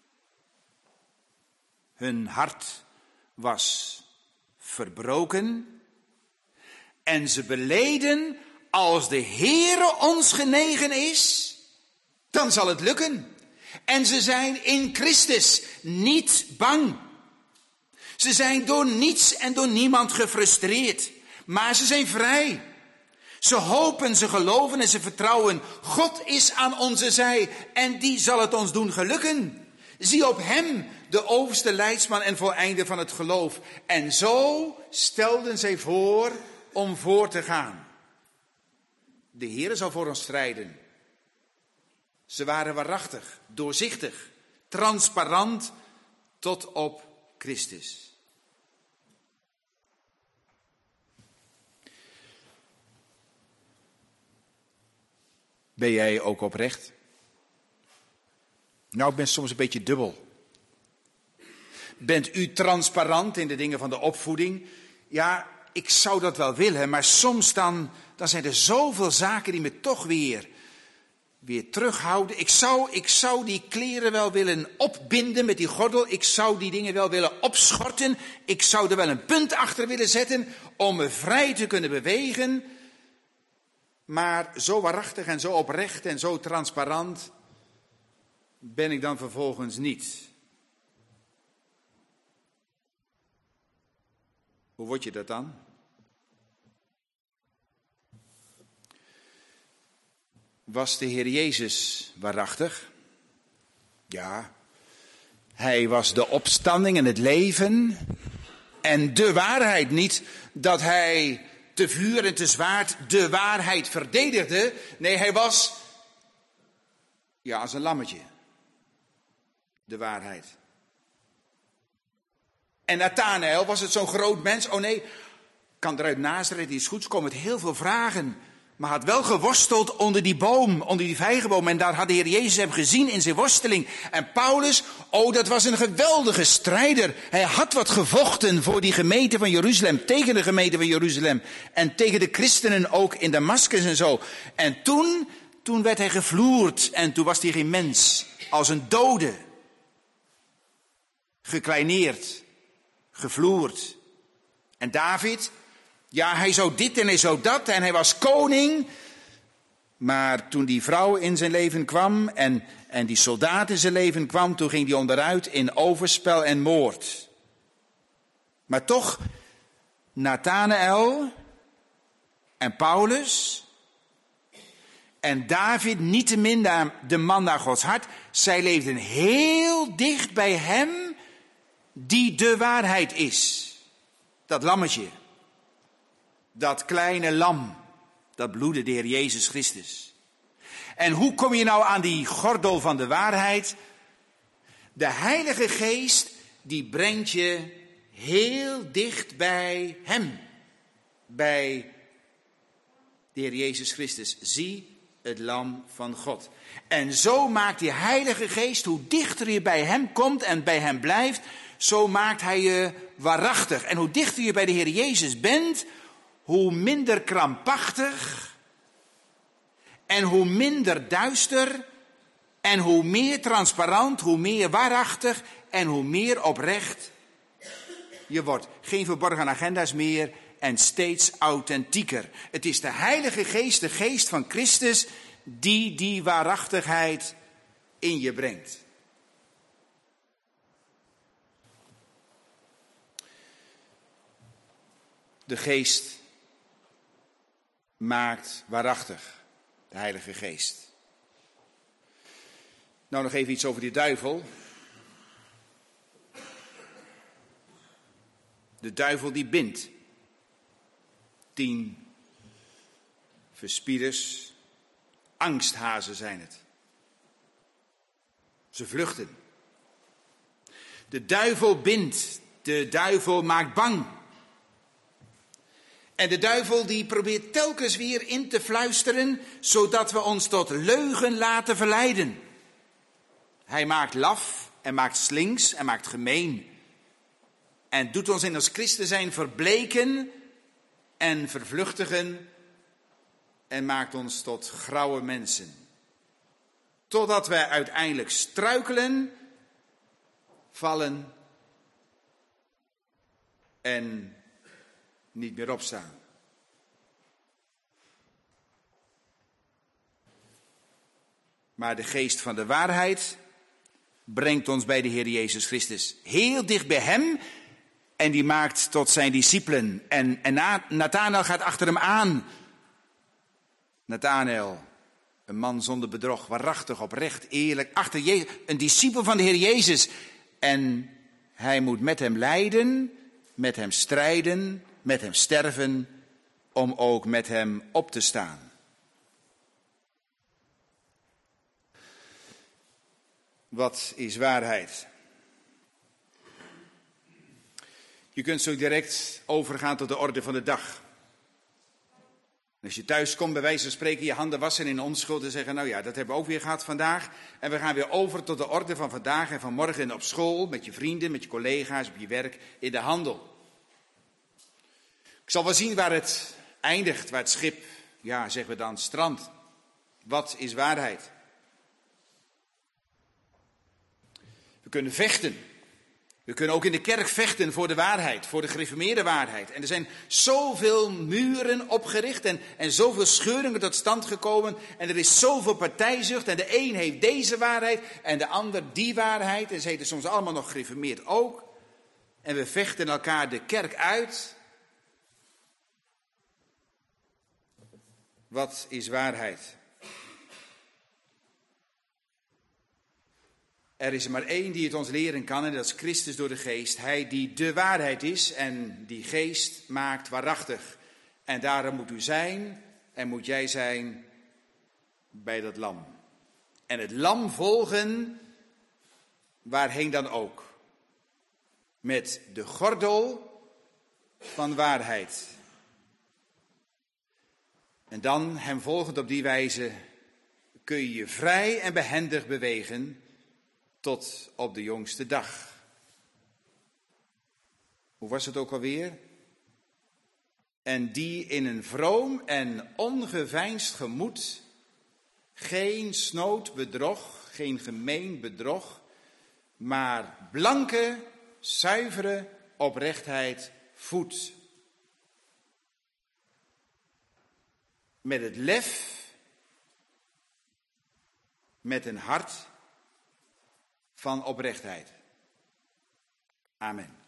hun hart was verbroken en ze beleden, als de Heere ons genegen is, dan zal het lukken. En ze zijn in Christus niet bang. Ze zijn door niets en door niemand gefrustreerd, maar ze zijn vrij. Ze hopen, ze geloven en ze vertrouwen. God is aan onze zij en die zal het ons doen gelukken. Zie op hem, de overste leidsman en voleinder van het geloof. En zo stelden zij voor om voor te gaan. De Heere zal voor ons strijden. Ze waren waarachtig, doorzichtig, transparant tot op Christus. Ben jij ook oprecht? Nou, ik ben soms een beetje dubbel. Bent u transparant in de dingen van de opvoeding? Ja, ik zou dat wel willen, maar soms dan, dan zijn er zoveel zaken die me toch weer, weer terughouden. Ik zou, ik zou die kleren wel willen opbinden met die gordel. Ik zou die dingen wel willen opschorten. Ik zou er wel een punt achter willen zetten om me vrij te kunnen bewegen. Maar zo waarachtig en zo oprecht en zo transparant ben ik dan vervolgens niet. Hoe word je dat dan? Was de Heer Jezus waarachtig? Ja, hij was de opstanding en het leven en de waarheid. Niet dat hij te vuur en te zwaard de waarheid verdedigde. Nee, hij was, ja, als een lammetje. De waarheid. En Nathanael, was het zo'n groot mens? Oh nee, kan er uit Nazareth iets goeds komen met heel veel vragen. Maar had wel geworsteld onder die boom, onder die vijgenboom. En daar had de Heer Jezus hem gezien in zijn worsteling. En Paulus, oh dat was een geweldige strijder. Hij had wat gevochten voor die gemeente van Jeruzalem. Tegen de gemeente van Jeruzalem. En tegen de christenen ook in Damascus en zo. En toen, toen werd hij gevloerd. En toen was hij geen mens. Als een dode. Gekleineerd. Gevloerd. En David... Ja, hij zou dit en hij zou dat en hij was koning. Maar toen die vrouw in zijn leven kwam en, en die soldaat in zijn leven kwam, toen ging hij onderuit in overspel en moord. Maar toch, Nathanael en Paulus en David, niettemin de man naar Gods hart, zij leefden heel dicht bij hem die de waarheid is. Dat lammetje. Dat kleine lam, dat bloedde de Heer Jezus Christus. En hoe kom je nou aan die gordel van de waarheid? De Heilige Geest, die brengt je heel dicht bij hem. Bij de Heer Jezus Christus. Zie het lam van God. En zo maakt die Heilige Geest, hoe dichter je bij hem komt en bij hem blijft, zo maakt hij je waarachtig. En hoe dichter je bij de Heer Jezus bent, hoe minder krampachtig en hoe minder duister en hoe meer transparant, hoe meer waarachtig en hoe meer oprecht je wordt. Geen verborgen agenda's meer en steeds authentieker. Het is de Heilige Geest, de Geest van Christus, die die waarachtigheid in je brengt. De Geest maakt waarachtig, de Heilige Geest. Nou, nog even iets over die duivel. De duivel die bindt. Tien verspieders, angsthazen zijn het. Ze vluchten. De duivel bindt, de duivel maakt bang. En de duivel die probeert telkens weer in te fluisteren, zodat we ons tot leugen laten verleiden. Hij maakt laf en maakt slinks en maakt gemeen. En doet ons in ons christen zijn verbleken en vervluchtigen en maakt ons tot grauwe mensen. Totdat wij uiteindelijk struikelen, vallen en niet meer opstaan. Maar de geest van de waarheid brengt ons bij de Heer Jezus Christus. Heel dicht bij hem en die maakt tot zijn discipelen. En, en Nathanael gaat achter hem aan. Nathanael, een man zonder bedrog, waarachtig, oprecht, eerlijk, achter Jezus, een discipel van de Heer Jezus. En hij moet met hem lijden, met hem strijden, met hem sterven, om ook met hem op te staan. Wat is waarheid? Je kunt zo direct overgaan tot de orde van de dag. Als je thuis komt, bij wijze van spreken, je handen wassen in onschuld en zeggen, nou ja, dat hebben we ook weer gehad vandaag. En we gaan weer over tot de orde van vandaag en van morgen op school, met je vrienden, met je collega's, op je werk, in de handel. Ik zal wel zien waar het eindigt, waar het schip, ja, zeggen we dan, strandt. Wat is waarheid? We kunnen vechten. We kunnen ook in de kerk vechten voor de waarheid, voor de gereformeerde waarheid. En er zijn zoveel muren opgericht en, en zoveel scheuringen tot stand gekomen. En er is zoveel partijzucht en de een heeft deze waarheid en de ander die waarheid. En ze heten soms allemaal nog gereformeerd ook. En we vechten elkaar de kerk uit. Wat is waarheid? Er is er maar één die het ons leren kan en dat is Christus door de geest. Hij die de waarheid is en die geest maakt waarachtig. En daarom moet u zijn en moet jij zijn bij dat lam. En het lam volgen waarheen dan ook. Met de gordel van waarheid. En dan hem volgend op die wijze kun je je vrij en behendig bewegen tot op de jongste dag. Hoe was het ook alweer? En die in een vroom en ongeveinsd gemoed geen snood bedrog, geen gemeen bedrog, maar blanke, zuivere oprechtheid voedt. Met het lef, met een hart van oprechtheid. Amen.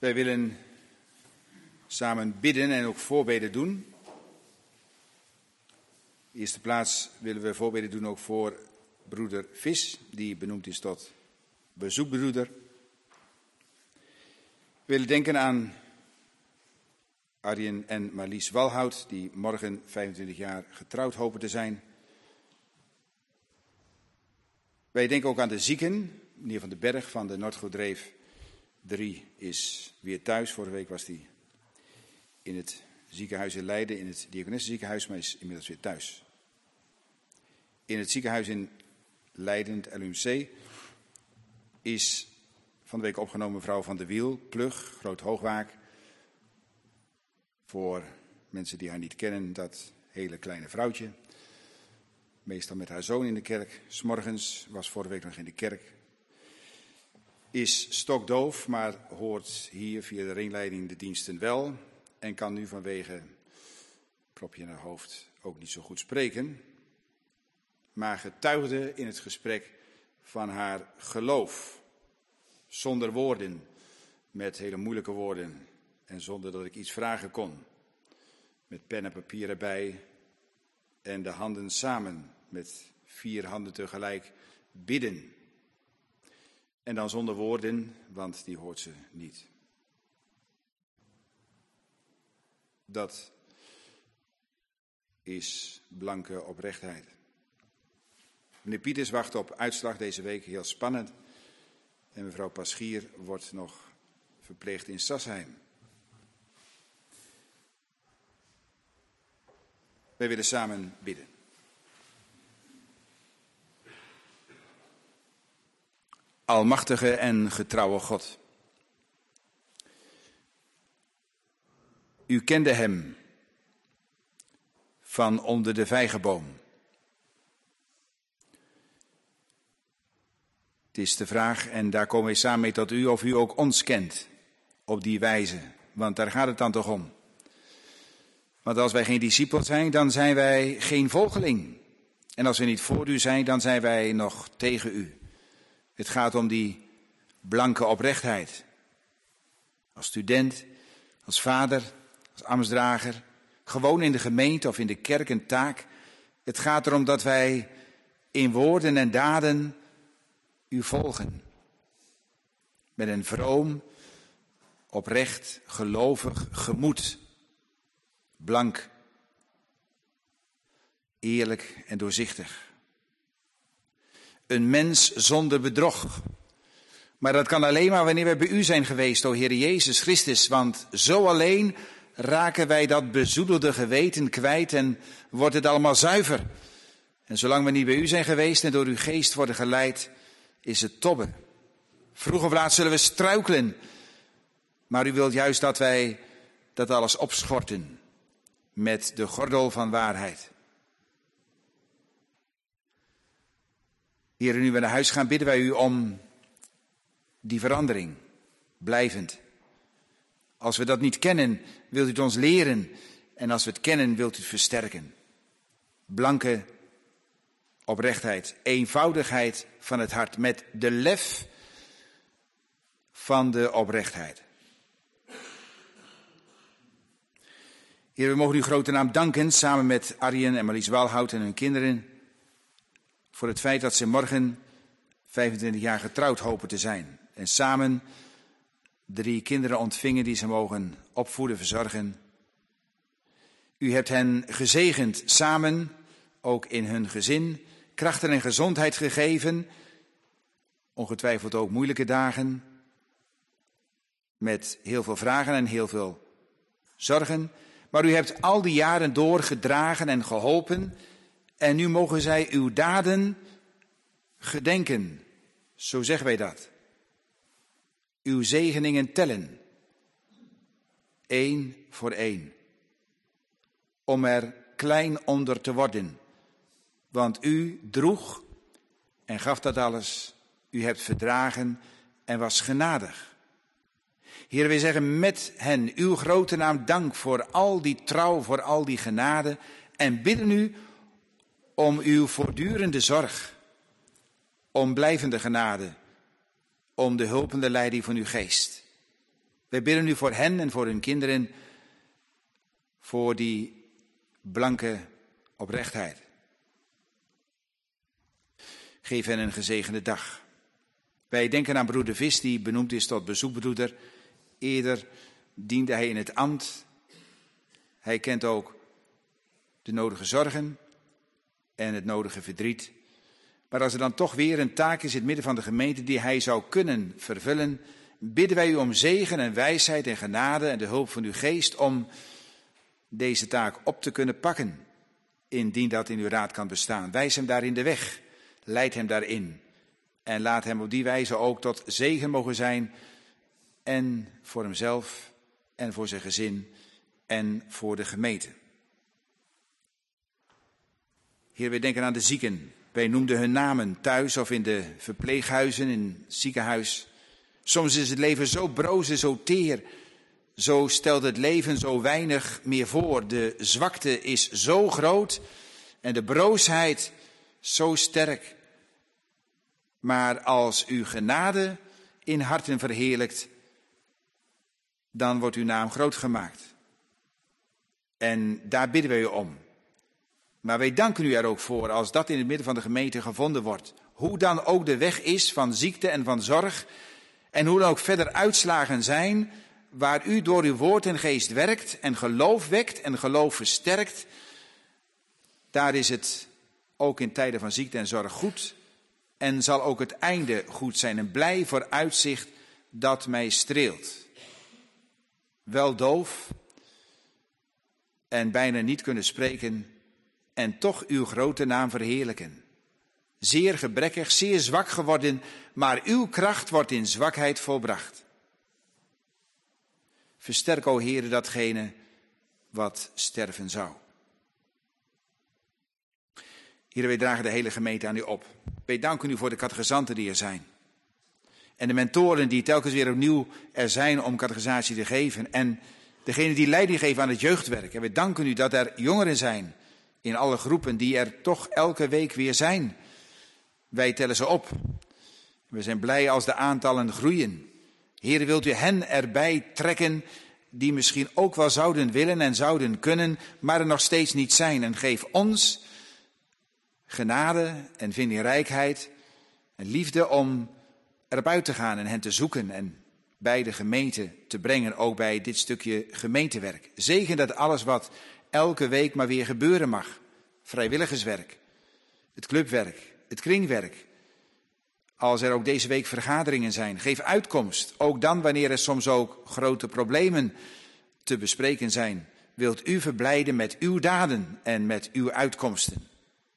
Wij willen samen bidden en ook voorbeden doen. In de eerste plaats willen we voorbeden doen ook voor broeder Vis, die benoemd is tot bezoekbroeder. We willen denken aan Arjen en Marlies Walhout, die morgen vijfentwintig jaar getrouwd hopen te zijn. Wij denken ook aan de zieken. Meneer Van den Berg van de Noordgoedreef drie is weer thuis. Vorige week was hij in het ziekenhuis in Leiden, in het Diakonessenziekenhuis, maar is inmiddels weer thuis. In het ziekenhuis in Leiden, het L U M C, is van de week opgenomen mevrouw Van der Wiel, Plug, Groot Hoogwaak. Voor mensen die haar niet kennen, dat hele kleine vrouwtje. Meestal met haar zoon in de kerk. 's Morgens was vorige week nog in de kerk. Is stokdoof, maar hoort hier via de ringleiding de diensten wel. En kan nu vanwege propje in haar hoofd ook niet zo goed spreken. Maar getuigde in het gesprek van haar geloof. Zonder woorden, met hele moeilijke woorden. En zonder dat ik iets vragen kon. Met pen en papier erbij. En de handen samen, met vier handen tegelijk, bidden. En dan zonder woorden, want die hoort ze niet. Dat is blanke oprechtheid. Meneer Pieters wacht op uitslag deze week, heel spannend. En mevrouw Paschier wordt nog verpleegd in Sassheim. Wij willen samen bidden. Almachtige en getrouwe God. U kende hem van onder de vijgenboom. Het is de vraag, en daar komen wij samen mee tot u, of u ook ons kent op die wijze. Want daar gaat het dan toch om. Want als wij geen discipel zijn, dan zijn wij geen volgeling. En als we niet voor u zijn, dan zijn wij nog tegen u. Het gaat om die blanke oprechtheid. Als student, als vader, als ambtsdrager, gewoon in de gemeente of in de kerk een taak. Het gaat erom dat wij in woorden en daden u volgen. Met een vroom, oprecht, gelovig gemoed. Blank, eerlijk en doorzichtig. Een mens zonder bedrog. Maar dat kan alleen maar wanneer wij bij u zijn geweest, o Heer Jezus Christus. Want zo alleen raken wij dat bezoedelde geweten kwijt en wordt het allemaal zuiver. En zolang we niet bij u zijn geweest en door uw geest worden geleid, is het tobben. Vroeg of laat zullen we struikelen. Maar u wilt juist dat wij dat alles opschorten met de gordel van waarheid. Heer, nu we naar huis gaan, bidden wij u om die verandering, blijvend. Als we dat niet kennen, wilt u het ons leren. En als we het kennen, wilt u het versterken. Blanke oprechtheid, eenvoudigheid van het hart, met de lef van de oprechtheid. Heer, we mogen uw grote naam danken, samen met Arjen en Marlies Walhout en hun kinderen, voor het feit dat ze morgen vijfentwintig jaar getrouwd hopen te zijn. En samen drie kinderen ontvingen die ze mogen opvoeden, verzorgen. U hebt hen gezegend samen, ook in hun gezin, krachten en gezondheid gegeven. Ongetwijfeld ook moeilijke dagen, met heel veel vragen en heel veel zorgen. Maar u hebt al die jaren doorgedragen en geholpen. En nu mogen zij uw daden gedenken. Zo zeggen wij dat. Uw zegeningen tellen. Eén voor één. Om er klein onder te worden. Want u droeg en gaf dat alles. U hebt verdragen en was genadig. Heer, wij zeggen met hen uw grote naam dank voor al die trouw, voor al die genade. En bidden u om uw voortdurende zorg. Om blijvende genade. Om de hulpende leiding van uw geest. Wij bidden nu voor hen en voor hun kinderen, voor die blanke oprechtheid. Geef hen een gezegende dag. Wij denken aan broeder Vis, die benoemd is tot bezoekbroeder. Eerder diende hij in het ambt. Hij kent ook de nodige zorgen en het nodige verdriet. Maar als er dan toch weer een taak is in het midden van de gemeente die hij zou kunnen vervullen, bidden wij u om zegen en wijsheid en genade en de hulp van uw geest om deze taak op te kunnen pakken, indien dat in uw raad kan bestaan. Wijs hem daarin de weg, leid hem daarin en laat hem op die wijze ook tot zegen mogen zijn en voor hemzelf en voor zijn gezin en voor de gemeente. Heer, wij denken aan de zieken. Wij noemden hun namen thuis of in de verpleeghuizen, in het ziekenhuis. Soms is het leven zo broos en zo teer. Zo stelt het leven zo weinig meer voor. De zwakte is zo groot en de broosheid zo sterk. Maar als u genade in harten verheerlijkt, dan wordt uw naam groot gemaakt. En daar bidden wij u om. Maar wij danken u er ook voor als dat in het midden van de gemeente gevonden wordt. Hoe dan ook de weg is van ziekte en van zorg. En hoe dan ook verder uitslagen zijn waar u door uw woord en geest werkt en geloof wekt en geloof versterkt. Daar is het ook in tijden van ziekte en zorg goed. En zal ook het einde goed zijn. Een blij vooruitzicht dat mij streelt. Wel doof en bijna niet kunnen spreken en toch uw grote naam verheerlijken. Zeer gebrekkig, zeer zwak geworden, maar uw kracht wordt in zwakheid volbracht. Versterk, o Heere, datgene wat sterven zou. Heere, wij dragen de hele gemeente aan u op. Wij danken u voor de catechizanten die er zijn. En de mentoren die telkens weer opnieuw er zijn om catechisatie te geven. En degene die leiding geven aan het jeugdwerk. En wij danken u dat er jongeren zijn in alle groepen die er toch elke week weer zijn. Wij tellen ze op. We zijn blij als de aantallen groeien. Heere, wilt u hen erbij trekken die misschien ook wel zouden willen en zouden kunnen, maar er nog steeds niet zijn. En geef ons genade en vindingrijkheid en liefde om erop uit te gaan en hen te zoeken en bij de gemeente te brengen, ook bij dit stukje gemeentewerk. Zegen dat alles wat elke week maar weer gebeuren mag. Vrijwilligerswerk, het clubwerk, het kringwerk. Als er ook deze week vergaderingen zijn, geef uitkomst. Ook dan wanneer er soms ook grote problemen te bespreken zijn. Wilt u verblijden met uw daden en met uw uitkomsten.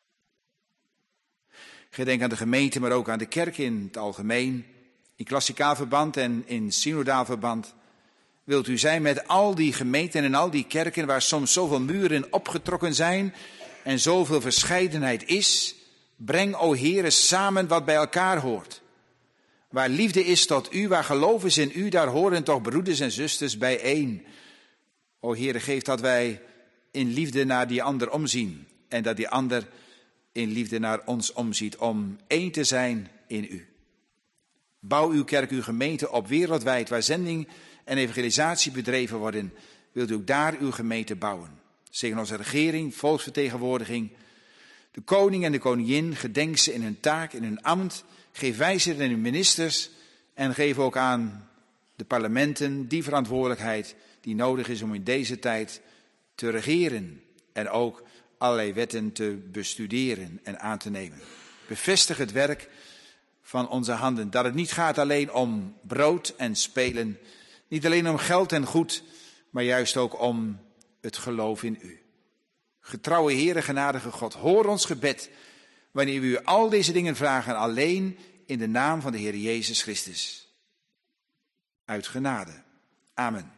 Gedenk aan de gemeente, maar ook aan de kerk in het algemeen. In klassikaal verband en in synodaal verband. Wilt u zijn met al die gemeenten en al die kerken waar soms zoveel muren opgetrokken zijn en zoveel verscheidenheid is. Breng, o Heere, samen wat bij elkaar hoort. Waar liefde is tot u, waar geloof is in u, daar horen toch broeders en zusters bijeen. O Heere, geef dat wij in liefde naar die ander omzien. En dat die ander in liefde naar ons omziet om één te zijn in u. Bouw uw kerk, uw gemeente op wereldwijd, waar zending en evangelisatie bedreven worden. Wilt u ook daar uw gemeente bouwen. Zegen onze regering, volksvertegenwoordiging, de koning en de koningin, gedenk ze in hun taak, in hun ambt. Geef wijsheid aan uw ministers en geef ook aan de parlementen die verantwoordelijkheid die nodig is om in deze tijd te regeren. En ook allerlei wetten te bestuderen en aan te nemen. Bevestig het werk van onze handen. Dat het niet gaat alleen om brood en spelen. Niet alleen om geld en goed, maar juist ook om het geloof in u. Getrouwe Heere, genadige God, hoor ons gebed wanneer we u al deze dingen vragen, alleen in de naam van de Heer Jezus Christus. Uit genade. Amen.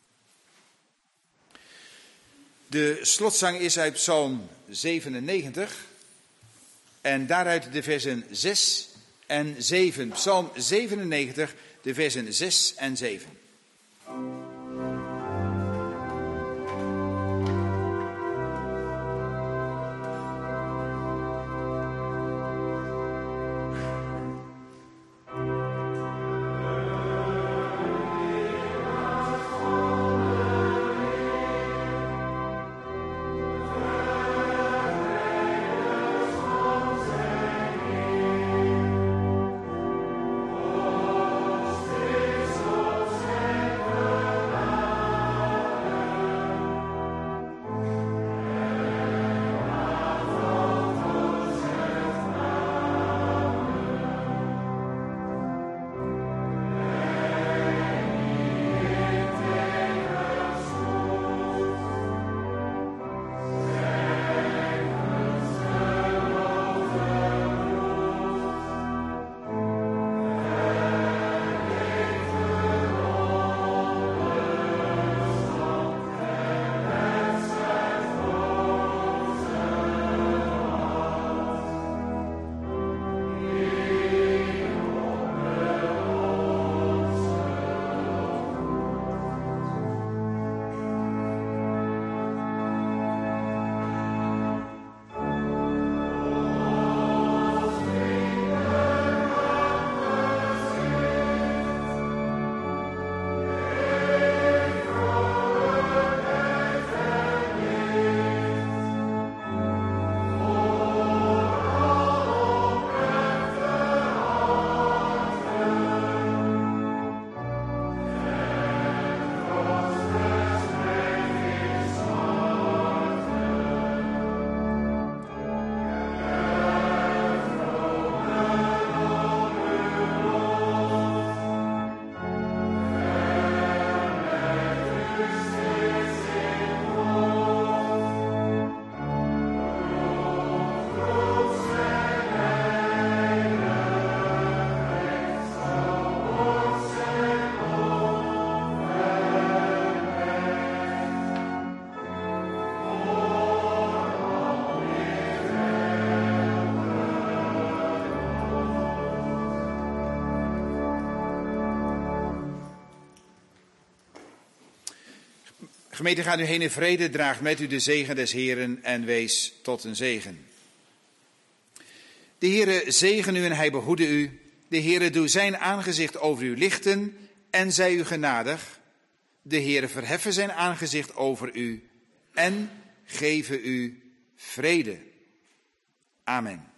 De slotzang is uit Psalm zevenennegentig en daaruit de versen zes en zeven. Psalm zevenennegentig, de versen zes en zeven. Gemeente, gaat u heen in vrede, draagt met u de zegen des Heeren en wees tot een zegen. De Heere zegen u en hij behoede u. De Heere doe zijn aangezicht over u lichten en zij u genadig. De Heere verheffen zijn aangezicht over u en geven u vrede. Amen.